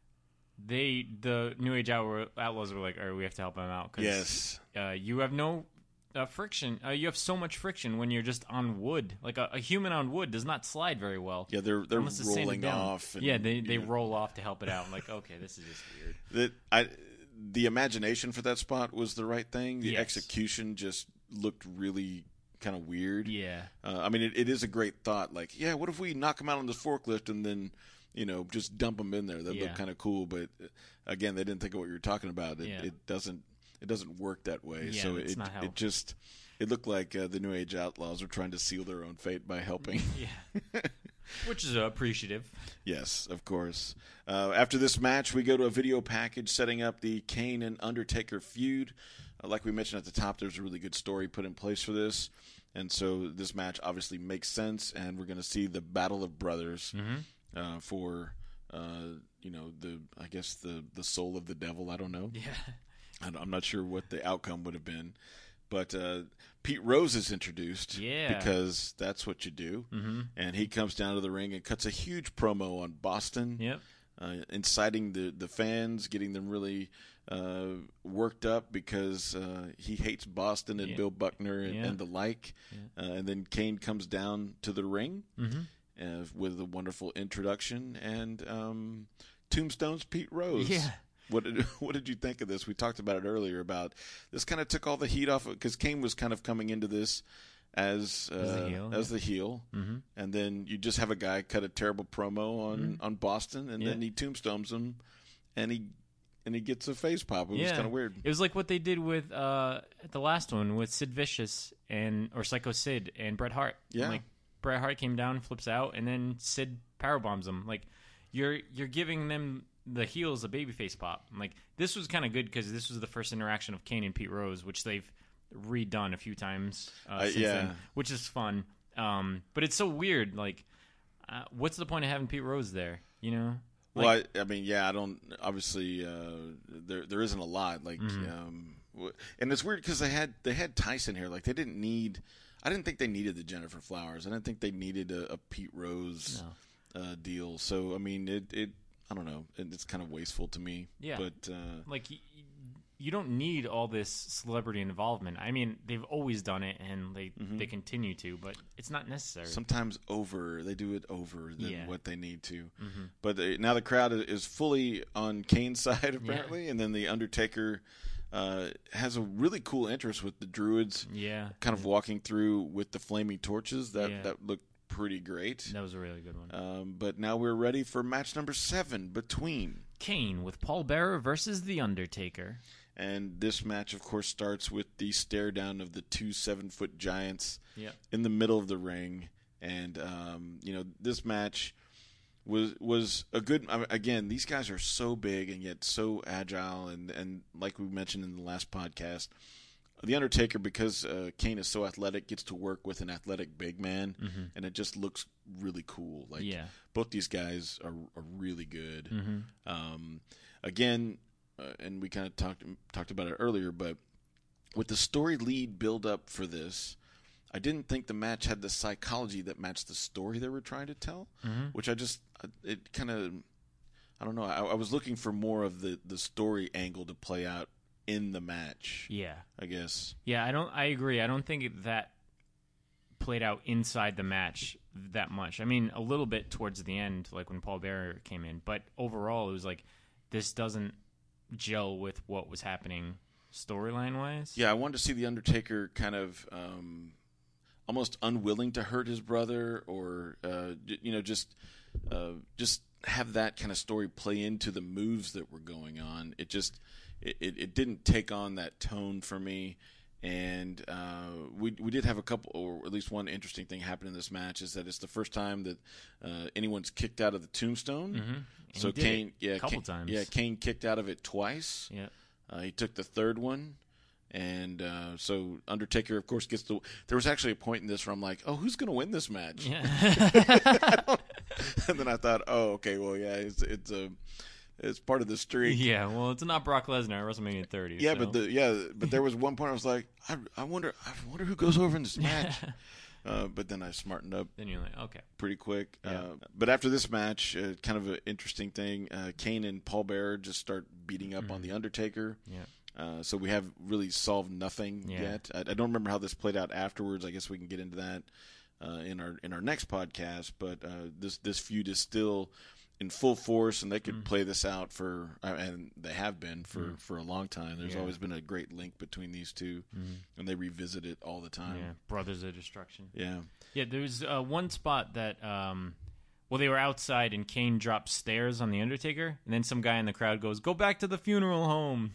they the New Age Out- Outlaws were like, "All right, we have to help them out because Yes. uh, you have no uh, friction. Uh, you have so much friction when you're just on wood. Like a, a human on wood does not slide very well. Yeah, they're they're Unless it's sanded rolling down. off. And, yeah, they they you know, roll off to help it out. I'm like, okay, this is just weird. that I the imagination for that spot was the right thing. The Yes. execution just looked really kind of weird. Yeah, Uh, I mean, it, it is a great thought. Like, yeah, what if we knock them out on this forklift and then, you know, just dump them in there? That Yeah. looked kind of cool. But uh, again, they didn't think of what you were talking about. It, Yeah. it doesn't. It doesn't work that way. Yeah, so that's it not how- it just it looked like uh, the New Age Outlaws were trying to seal their own fate by helping. yeah, which is uh, appreciative. Yes, of course. Uh, after this match, we go to a video package setting up the Kane and Undertaker feud. Uh, like we mentioned at the top, there's a really good story put in place for this. And so this match obviously makes sense, and we're going to see the Battle of Brothers Mm-hmm. uh, for, uh, you know, the I guess the, the soul of the devil. I don't know. Yeah, I don't- I'm not sure what the outcome would have been. But uh, Pete Rose is introduced Yeah. because that's what you do. mm-hmm. And he comes down to the ring and cuts a huge promo on Boston, Yep. uh, inciting the, the fans, getting them really uh, worked up because uh, he hates Boston and Yeah. Bill Buckner and, Yeah. and the like. Yeah. Uh, and then Kane comes down to the ring Mm-hmm. uh, with a wonderful introduction and um, Tombstone's Pete Rose. Yeah. What did what did you think of this? We talked about it earlier. About this kind of took all the heat off because Kane was kind of coming into this as uh, As the heel, as the heel, Mm-hmm. and then you just have a guy cut a terrible promo on, on Boston, and Yeah. then he tombstones him, and he and he gets a face pop. It was Yeah. kind of weird. It was like what they did with uh, the last one with Sid Vicious and or Psycho Sid and Bret Hart. Yeah. Like Bret Hart came down, flips out, and then Sid powerbombs him. Like, you're you're giving them the heels a babyface pop. Like, this was kind of good because this was the first interaction of Kane and Pete Rose, which they've redone a few times uh, uh, since yeah. then, which is fun. Um, but it's so weird. Like, uh, what's the point of having Pete Rose there? You know? Like, well, I, I mean, yeah, I don't. Obviously, uh, there there isn't a lot. Like, mm-hmm. um, w- and it's weird because they had they had Tyson here. Like, they didn't need. I didn't think they needed the Jennifer Flowers. I didn't think they needed a, a Pete Rose no. uh, deal. So, I mean, it, it I don't know. It, it's kind of wasteful to me. Yeah. But uh, like. Y- You don't need all this celebrity involvement. I mean, they've always done it, and they, mm-hmm. they continue to, but it's not necessary. sometimes over. They do it over than Yeah. what they need to. Mm-hmm. But they, now the crowd is fully on Kane's side, apparently. Yeah. And then the Undertaker uh, has a really cool interest with the Druids. Yeah. Kind of walking through with the flaming torches. That, Yeah. that looked pretty great. That was a really good one. Um, but now we're ready for match number seven between Kane with Paul Bearer versus The Undertaker. And this match, of course, starts with the stare down of the two seven-foot giants Yep. in the middle of the ring. And, um, you know, this match was was a good – again, these guys are so big and yet so agile. And, and like we mentioned in the last podcast, The Undertaker, because uh, Kane is so athletic, gets to work with an athletic big man. Mm-hmm. And it just looks really cool. Like, Yeah. both these guys are, are really good. Mm-hmm. Um, again – Uh, and we kind of talked talked about it earlier, but with the story lead build up for this, I didn't think the match had the psychology that matched the story they were trying to tell, Mm-hmm. which I just, it kind of, I don't know, I, I was looking for more of the, the story angle to play out in the match, Yeah. I guess. Yeah, I don't. I agree. I don't think it, that played out inside the match that much. I mean, a little bit towards the end, like when Paul Bearer came in, but overall, it was like this doesn't gel with what was happening storyline wise. Yeah, I wanted to see the Undertaker kind of um, almost unwilling to hurt his brother, or uh, you know, just uh, just have that kind of story play into the moves that were going on. It just it, it, it didn't take on that tone for me. And uh, we we did have a couple, or at least one interesting thing happen in this match is that it's the first time that uh, anyone's kicked out of the Tombstone. Mm-hmm. So Kane, yeah, a couple Kane, times. yeah, Kane kicked out of it twice. Yeah. Uh, he took the third one, and uh, so Undertaker, of course, gets the. There was actually a point in this where I'm like, "Oh, who's going to win this match?" Yeah. And then I thought, "Oh, okay, well, yeah, it's it's a it's part of the streak." Yeah. Well, it's not Brock Lesnar at WrestleMania thirty. Yeah, so. but the yeah, but there was one point I was like, I, I wonder, I wonder who goes over in this match. Uh, but then I smartened up Then you're like, okay. pretty quick. Yeah. Uh, but after this match, uh, kind of an interesting thing, uh, Kane and Paul Bearer just start beating up Mm-hmm. on The Undertaker. Yeah. Uh, so we have really solved nothing Yeah. yet. I, I don't remember how this played out afterwards. I guess we can get into that uh, in our in our next podcast. But uh, this this feud is still in full force, and they could Mm. play this out for, uh, and they have been for, Mm. for a long time. There's Yeah. always been a great link between these two, Mhm. and they revisit it all the time. Yeah. Brothers of Destruction. Yeah. Yeah, there was uh, one spot that, um, well, they were outside and Kane dropped stairs on The Undertaker, and then some guy in the crowd goes, "Go back to the funeral home."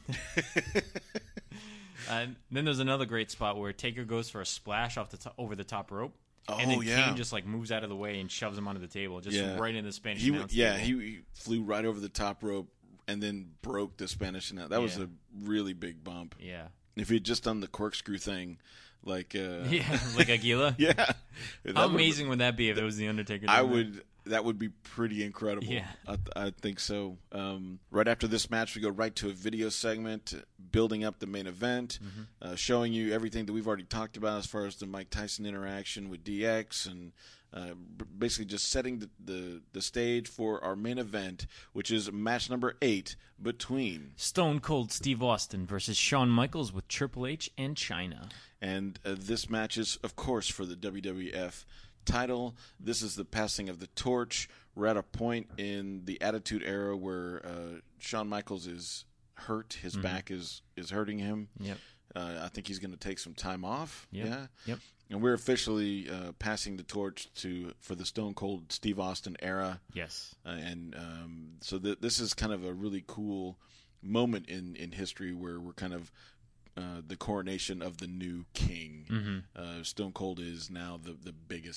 And then there's another great spot where Taker goes for a splash off the to- over the top rope, Oh, and then yeah. Kane just like moves out of the way and shoves him onto the table, just Yeah. right in the Spanish He, announce yeah, table. he, he flew right over the top rope and then broke the Spanish announce. That was Yeah. a really big bump. Yeah. If he had just done the corkscrew thing, like uh, Yeah, like Aguila. yeah, How that would've- amazing would that be if it was The Undertaker? I doing that? would. That would be pretty incredible. Yeah. I, I think so. Um, right after this match, we go right to a video segment, building up the main event, Mm-hmm. uh, showing you everything that we've already talked about as far as the Mike Tyson interaction with D X, and uh, b- basically just setting the, the the stage for our main event, which is match number eight between. Stone Cold Steve Austin versus Shawn Michaels with Triple H and Chyna. And uh, this match is, of course, for the W W F title. This is the passing of the torch. We're at a point in the Attitude Era where uh, Shawn Michaels is hurt. His Mm-hmm. back is, is hurting him. Yep. Uh, I think he's going to take some time off. Yep. Yeah. Yep. And we're officially uh, passing the torch to for the Stone Cold Steve Austin era. Yes. Uh, and um, so th- this is kind of a really cool moment in, in history where we're kind of uh, the coronation of the new king. Mm-hmm. Uh, Stone Cold is now the, the biggest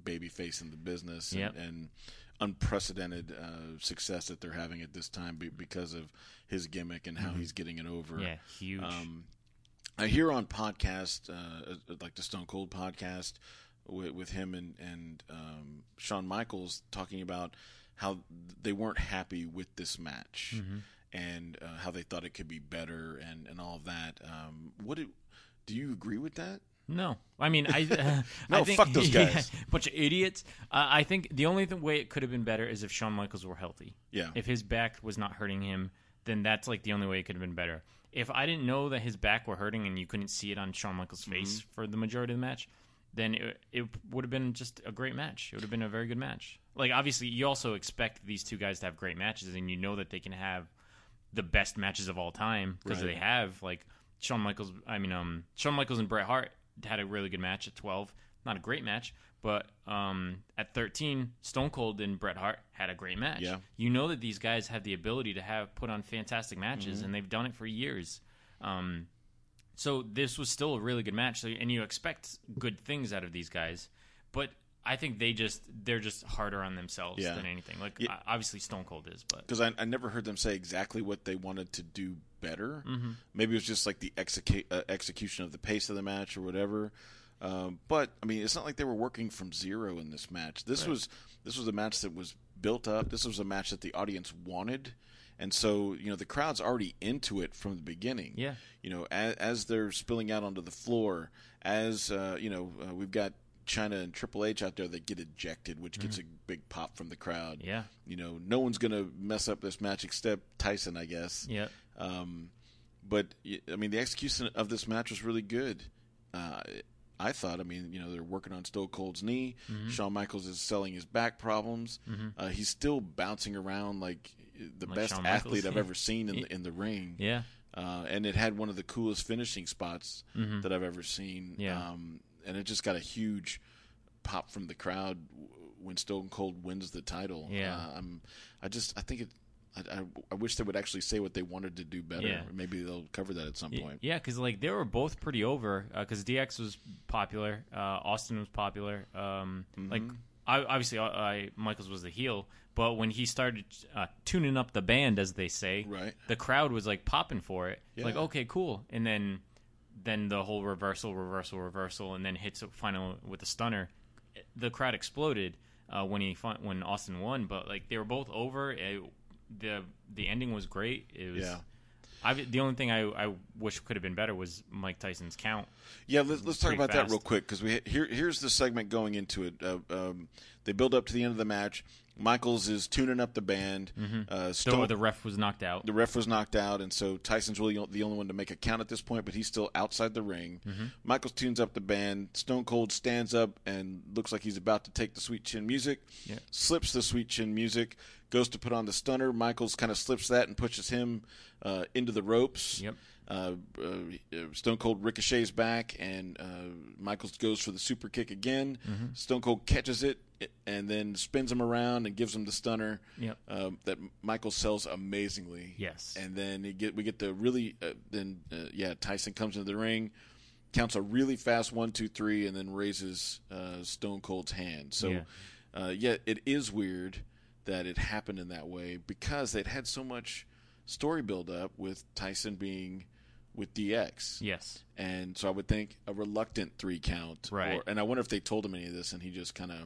babyface in the business, Yep. and, and unprecedented uh, success that they're having at this time be, because of his gimmick and how Mm-hmm. he's getting it over. Yeah, huge. Um, I hear on podcasts, uh, like the Stone Cold podcast, with, with him and and um, Shawn Michaels talking about how they weren't happy with this match Mm-hmm. and uh, how they thought it could be better and, and all of that. Um, what do, do you agree with that? No, I mean, I uh, No, I think, fuck those guys. Yeah, bunch of idiots. Uh, I think the only th- way it could have been better is if Shawn Michaels were healthy. Yeah. If his back was not hurting him, then that's like the only way it could have been better. If I didn't know that his back were hurting and you couldn't see it on Shawn Michaels' face Mm-hmm. for the majority of the match, then it, it would have been just a great match. It would have been a very good match. Like, obviously, you also expect these two guys to have great matches, and you know that they can have the best matches of all time because Right. they have. Like, Shawn Michaels, I mean, um, Shawn Michaels and Bret Hart had a really good match at twelve. Not a great match, but um, at thirteen, Stone Cold and Bret Hart had a great match. Yeah. You know that these guys have the ability to have put on fantastic matches, Mm-hmm. and they've done it for years. Um, so this was still a really good match, so, and you expect good things out of these guys, but I think they just they're just harder on themselves Yeah. than anything. Like Yeah. o- obviously Stone Cold is, but Because I, I never heard them say exactly what they wanted to do better. Mm-hmm. Maybe it was just like the execu- uh, execution of the pace of the match or whatever. Um, but I mean, it's not like they were working from zero in this match. This Right. was this was a match that was built up. This was a match that the audience wanted, and so you know the crowd's already into it from the beginning. Yeah. You know, as, as they're spilling out onto the floor, as uh, you know, uh, we've got China and Triple H out there that get ejected, which gets a big pop from the crowd. yeah, You know, no one's going to mess up this match except Tyson, I guess. yeah, Um, but, y- I mean, the execution of this match was really good. Uh, I thought, I mean, you know, they're working on Stone Cold's knee. Mm-hmm. Shawn Michaels is selling his back problems. Uh, he's still bouncing around like the Like best Shawn athlete Michaels, I've yeah. ever seen in the, in the ring. yeah. Uh, and it had one of the coolest finishing spots that I've ever seen. Mm-hmm. Yeah. Um, and it just got a huge pop from the crowd w- when Stone Cold wins the title. Yeah. Uh, I'm, I just, I think it, I, I, I wish they would actually say what they wanted to do better. Yeah. Maybe they'll cover that at some Y- point. Yeah, because like they were both pretty over. Because D X was popular, uh, Austin was popular. Um, Mm-hmm. Like I, obviously, uh, I, Michaels was the heel, but when he started uh, tuning up the band, as they say, Right. the crowd was like popping for it. Like, Yeah. okay, cool. And then, then the whole reversal, reversal, reversal, and then hits a final with a stunner. The crowd exploded uh, when he fin- when Austin won. But like they were both over. It, the The ending was great. It was. Yeah. I, the only thing I, I wish could have been better was Mike Tyson's count. Yeah, let's, let's talk Pretty about that fast. real quick because we here here's the segment going into it. Uh, um, they build up to the end of the match. Michaels is tuning up the band. Uh, So Stone, the ref was knocked out. the ref was knocked out, and so Tyson's really the only one to make a count at this point, but he's still outside the ring. Mm-hmm. Michaels tunes up the band. Stone Cold stands up and looks like he's about to take the Sweet Chin Music. Yeah. Slips the Sweet Chin Music. Goes to put on the stunner. Michaels kind of slips that and pushes him uh, into the ropes. Yep. Uh, uh, Stone Cold ricochets back, and uh, Michaels goes for the super kick again. Mm-hmm. Stone Cold catches it and then spins him around and gives him the stunner. Yep. Um, that Michaels sells amazingly. Yes. And then you get we get the really uh, then uh, yeah Tyson comes into the ring, counts a really fast one two three, and then raises uh, Stone Cold's hand. So Yeah. uh, yeah, it is weird that it happened in that way because they'd had so much story build up with Tyson being with D X. Yes. And so I would think a reluctant three count. Right. Or, and I wonder if they told him any of this and he just kind of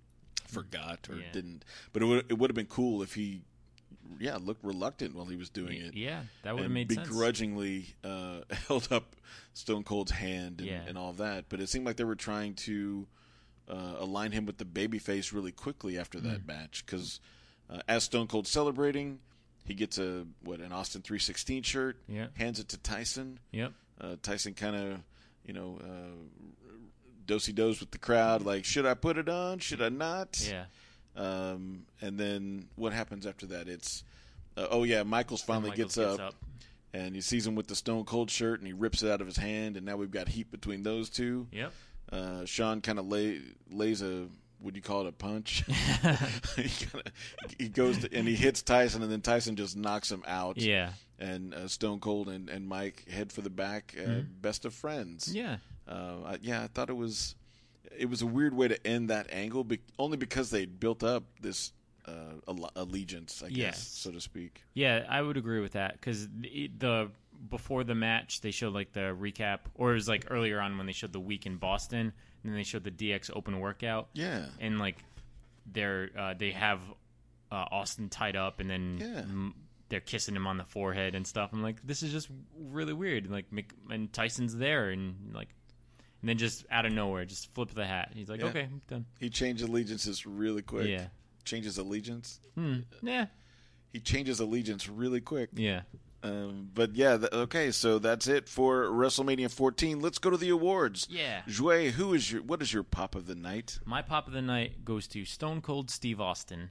forgot or Yeah. didn't. But it would it would have been cool if he, yeah, looked reluctant while he was doing it. Yeah, that would have And made sense. begrudgingly uh, held up Stone Cold's hand and, Yeah. and all of that. But it seemed like they were trying to uh, align him with the babyface really quickly after that Mm. match. Because uh, as Stone Cold's celebrating, he gets a what an Austin three sixteen shirt, Yeah. hands it to Tyson. Yep. Uh, Tyson kind of, you know, uh, do-si-dos with the crowd, like, should I put it on? Should I not? Yeah. Um, and then what happens after that? It's, uh, oh, yeah, Michaels finally Michaels gets, up, and he sees him with the Stone Cold shirt, and he rips it out of his hand, and now we've got heat between those two. Yep. Uh, Sean kind of lay, lays a, would you call it, a punch? he, kinda, he goes to, and he hits Tyson, and then Tyson just knocks him out. Yeah. And uh, Stone Cold and, and Mike head for the back, uh, Mhm. best of friends. Yeah. Uh, I, yeah, I thought it was it was a weird way to end that angle, be, only because they built up this uh, alle- allegiance, I guess, Yes. so to speak. Yeah, I would agree with that because the, the before the match they showed like the recap, or it was like earlier on when they showed the week in Boston, and then they showed the D X Open workout. Yeah. And like they're uh, they have uh, Austin tied up, and then Yeah. m- they're kissing him on the forehead and stuff. I'm like, this is just really weird. Like, Mc- and Tyson's there, and like, and then just out of nowhere, just flip the hat. He's like, Yeah. okay, I'm done. He changed allegiances really quick. Yeah. Changes allegiance? Hmm. Yeah. He changes allegiance really quick. Yeah. Um, but yeah, th- okay, so that's it for WrestleMania fourteen. Let's go to the awards. Yeah. Jouet, who is your what is your pop of the night? My pop of the night goes to Stone Cold Steve Austin.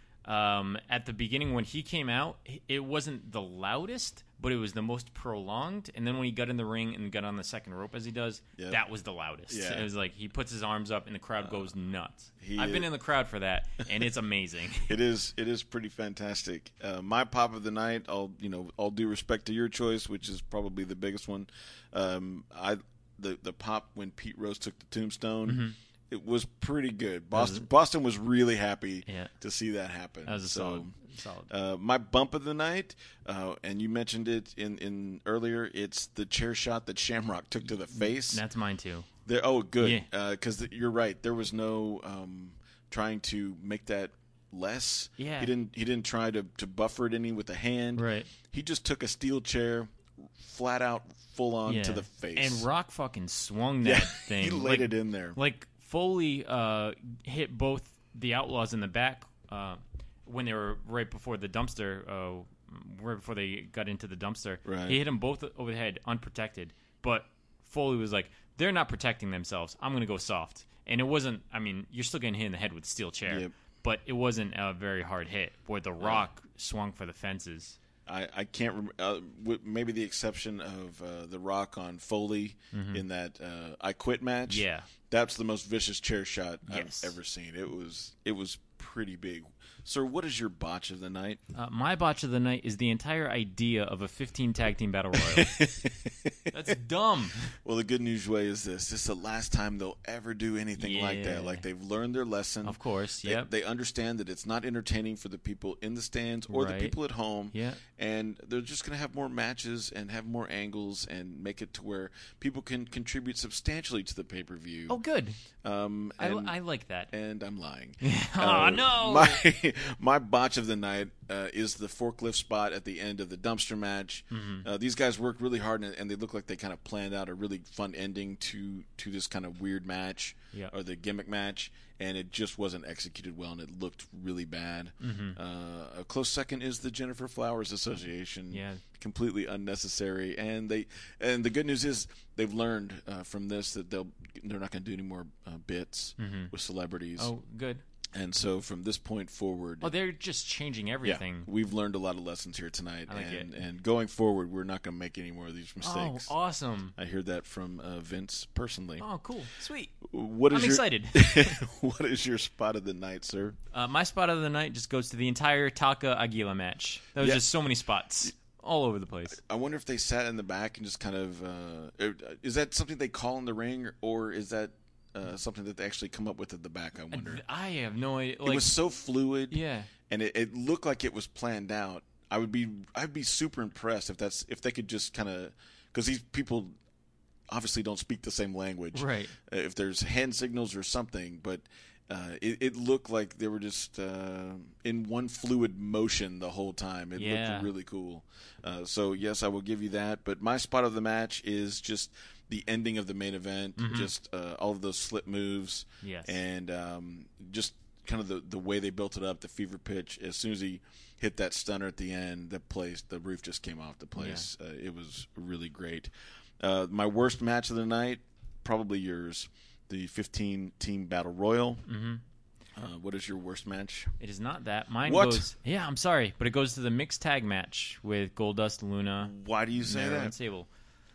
Um, at the beginning, when he came out, it wasn't the loudest, but it was the most prolonged. And then when he got in the ring and got on the second rope as he does, Yep. that was the loudest. Yeah. It was like he puts his arms up and the crowd goes nuts. he I've been is- in the crowd for that, and it's amazing. It is it is pretty fantastic. Uh, my pop of the night, I'll you know, all due respect to your choice, which is probably the biggest one. Um, I the the pop when Pete Rose took the tombstone. Mm-hmm. It was pretty good. Boston Boston was really happy Yeah. to see that happen. That was a So, solid. solid. Uh, my bump of the night, uh, and you mentioned it in, in earlier. It's the chair shot that Shamrock took to the face. That's mine too. There, oh, good, Yeah. because you're right. There was no um, trying to make that less. Yeah. he didn't. He didn't try to, to buffer it any with a hand. Right. He just took a steel chair, flat out, full on Yeah. to the face. And Rock fucking swung that yeah, thing. he laid like, it in there. Like Foley uh, hit both the Outlaws in the back uh, when they were right before the dumpster, uh, right before they got into the dumpster. Right. He hit them both over the head, unprotected. But Foley was like, they're not protecting themselves. I'm going to go soft. And it wasn't, I mean, you're still getting hit in the head with a steel chair. Yep. But it wasn't a very hard hit where The Rock swung for the fences. I, I can't remember. Uh, w- maybe the exception of uh, The Rock on Foley in that uh, I Quit match. Yeah. That's the most vicious chair shot Yes. I've ever seen. It was it was pretty big. Sir, what is your botch of the night? Uh, my botch of the night is the entire idea of a fifteen tag team battle royal. That's dumb. Well, the good news way is this: this is the last time they'll ever do anything like Yeah. that. Like they've learned their lesson. Of course, They, yep. they understand that it's not entertaining for the people in the stands or the Right. people at home. Yeah. And they're just going to have more matches and have more angles and make it to where people can contribute substantially to the pay per view. Oh, good. Um, I, and, I like that. and I'm lying. Oh, Uh, no. My my botch of the night uh, is the forklift spot at the end of the dumpster match. Mm-hmm. Uh, these guys worked really hard, and, and they look like they kind of planned out a really fun ending to to this kind of weird match Yeah. or the gimmick match, and it just wasn't executed well, and it looked really bad. Mm-hmm. Uh, a close second is the Jennifer Flowers Association. Yeah. Completely unnecessary, and they and the good news is they've learned uh, from this that they'll they're not going to do any more uh, bits with celebrities. Oh, good. And so from this point forward, Oh, they're just changing yeah, everything. we've learned a lot of lessons here tonight. I like and, it. and going forward, we're not going to make any more of these mistakes. Oh, awesome. I heard that from uh, Vince personally. Oh, cool. Sweet. What is I'm your, excited. What is your spot of the night, sir? Uh, my spot of the night just goes to the entire Taka Aguila match. There was Yeah. just so many spots all over the place. I wonder if they sat in the back and just kind of uh, is that something they call in the ring, or is that uh, something that they actually come up with at the back? I wonder. I have no idea. Like, it was so fluid. yeah. And it, it looked like it was planned out. I would be I'd be super impressed if that's if they could just kind of, because these people obviously don't speak the same language. Right. Uh, if there's hand signals or something, but uh, it, it looked like they were just uh, in one fluid motion the whole time. It Yeah. looked really cool. Uh, so yes, I will give you that. But my spot of the match is just the ending of the main event, just uh, all of those slip moves, Yes. and um, just kind of the, the way they built it up, the fever pitch. As soon as he hit that stunner at the end, the place, the roof just came off the place. Uh, it was really great. Uh, my worst match of the night, probably yours, the fifteen team battle royal. Mm-hmm. Uh, what is your worst match? It is not that. Mine What? goes. Yeah, I'm sorry, but it goes to the mixed tag match with Goldust, Luna, Why do you say Mero, that? and Sable.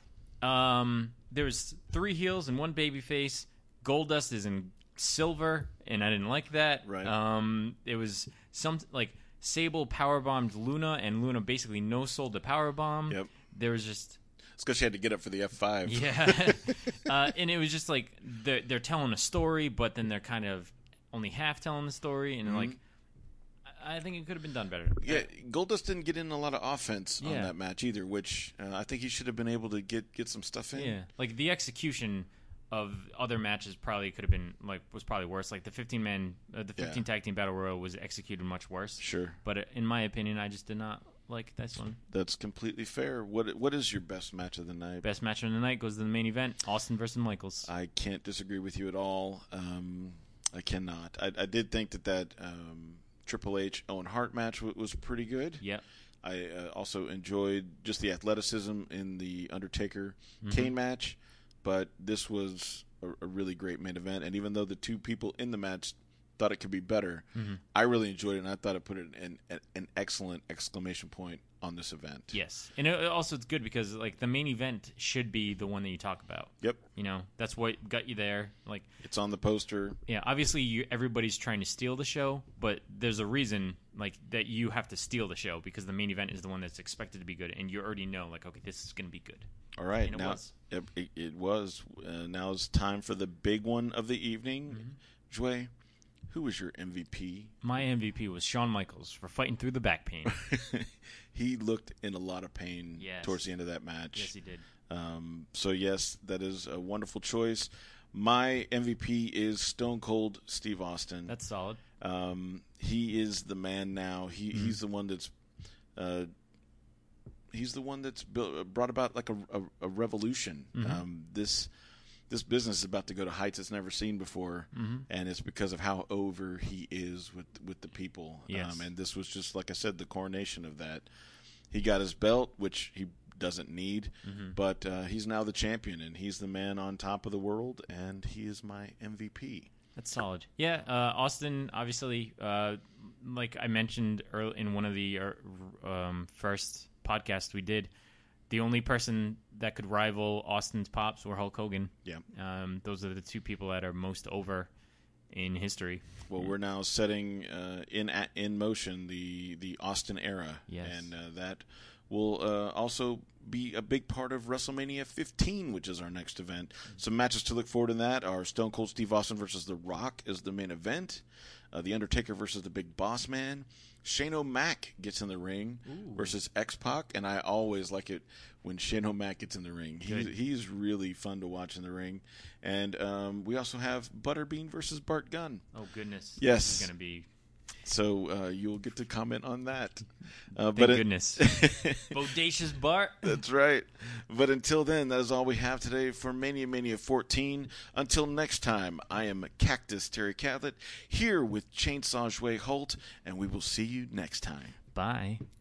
Um, there was three heels and one babyface. Goldust is in silver, and I didn't like that. Right. Um, it was some like Sable powerbombed Luna, and Luna basically no sold the powerbomb. Yep. There was just It's because she had to get up for the F five. Yeah. uh, and it was just like they're, they're telling a story, but then they're kind of only half telling the story. And, mm-hmm. like, I think it could have been done better. Yeah, Goldust didn't get in a lot of offense yeah. on that match either, which uh, I think he should have been able to get, get some stuff in. Yeah, like the execution of other matches probably could have been like was probably worse. Like the fifteen man, uh, the fifteen yeah. tag team battle royal was executed much worse. Sure, but uh, in my opinion, I just did not like this one. That's completely fair. What what is your best match of the night? Best match of the night goes to the main event: Austin versus Michaels. I can't disagree with you at all. Um, I cannot. I, I did think that that. Um, Triple H Owen Hart match w- was pretty good. Yep. I uh, also enjoyed just the athleticism in the Undertaker mm-hmm. Kane match, but this was a, a really great main event. And even though the two people in the match thought it could be better, mm-hmm. I really enjoyed it, and I thought it put an, an, an excellent exclamation point on this event. Yes, and it, also it's good because like the main event should be the one that you talk about. Yep. You know, that's what got you there. Like it's on the poster. Yeah, obviously you, everybody's trying to steal the show, but there's a reason like that you have to steal the show because the main event is the one that's expected to be good, and you already know like okay, this is going to be good. All right, and it now was. It, it, it was. Uh, now it's time for the big one of the evening. Mm-hmm. Joy, who was your M V P? My M V P was Shawn Michaels for fighting through the back pain. He looked in a lot of pain yes. towards the end of that match. Yes, he did. Um, so, yes, that is a wonderful choice. My M V P is Stone Cold Steve Austin. That's solid. Um, he is the man now. He mm-hmm. He's the one that's uh, he's the one that's built, brought about like a, a, a revolution. Mm-hmm. Um, this this business is about to go to heights it's never seen before, mm-hmm. and it's because of how over he is with with the people. Yes. Um, and this was just, like I said, the coronation of that. He got his belt, which he doesn't need, mm-hmm. but uh, he's now the champion, and he's the man on top of the world, and he is my M V P. That's solid. Yeah, uh, Austin, obviously, uh, like I mentioned early in one of the uh, um, first podcasts we did, the only person that could rival Austin's pops were Hulk Hogan. Yeah. Um, those are the two people that are most over in history. Well, we're now setting uh, in in motion the, the Austin era. Yes. And uh, that will uh, also be a big part of WrestleMania fifteen, which is our next event. Mm-hmm. Some matches to look forward to that are Stone Cold Steve Austin versus The Rock as the main event. Uh, the Undertaker versus the Big Boss Man. Shane O'Mac gets in the ring Ooh. versus X-Pac, and I always like it when Shane O'Mac gets in the ring. He's, he's really fun to watch in the ring. And um, we also have Butterbean versus Bart Gunn. Oh, goodness. Yes. This is going to be... So uh, you'll get to comment on that. Uh, Thank but it, goodness. Bodacious Bart. That's right. But until then, that is all we have today for Mania Mania fourteen. Until next time, I am Cactus Terry Catlett here with Chainsaw Joy Holt, and we will see you next time. Bye.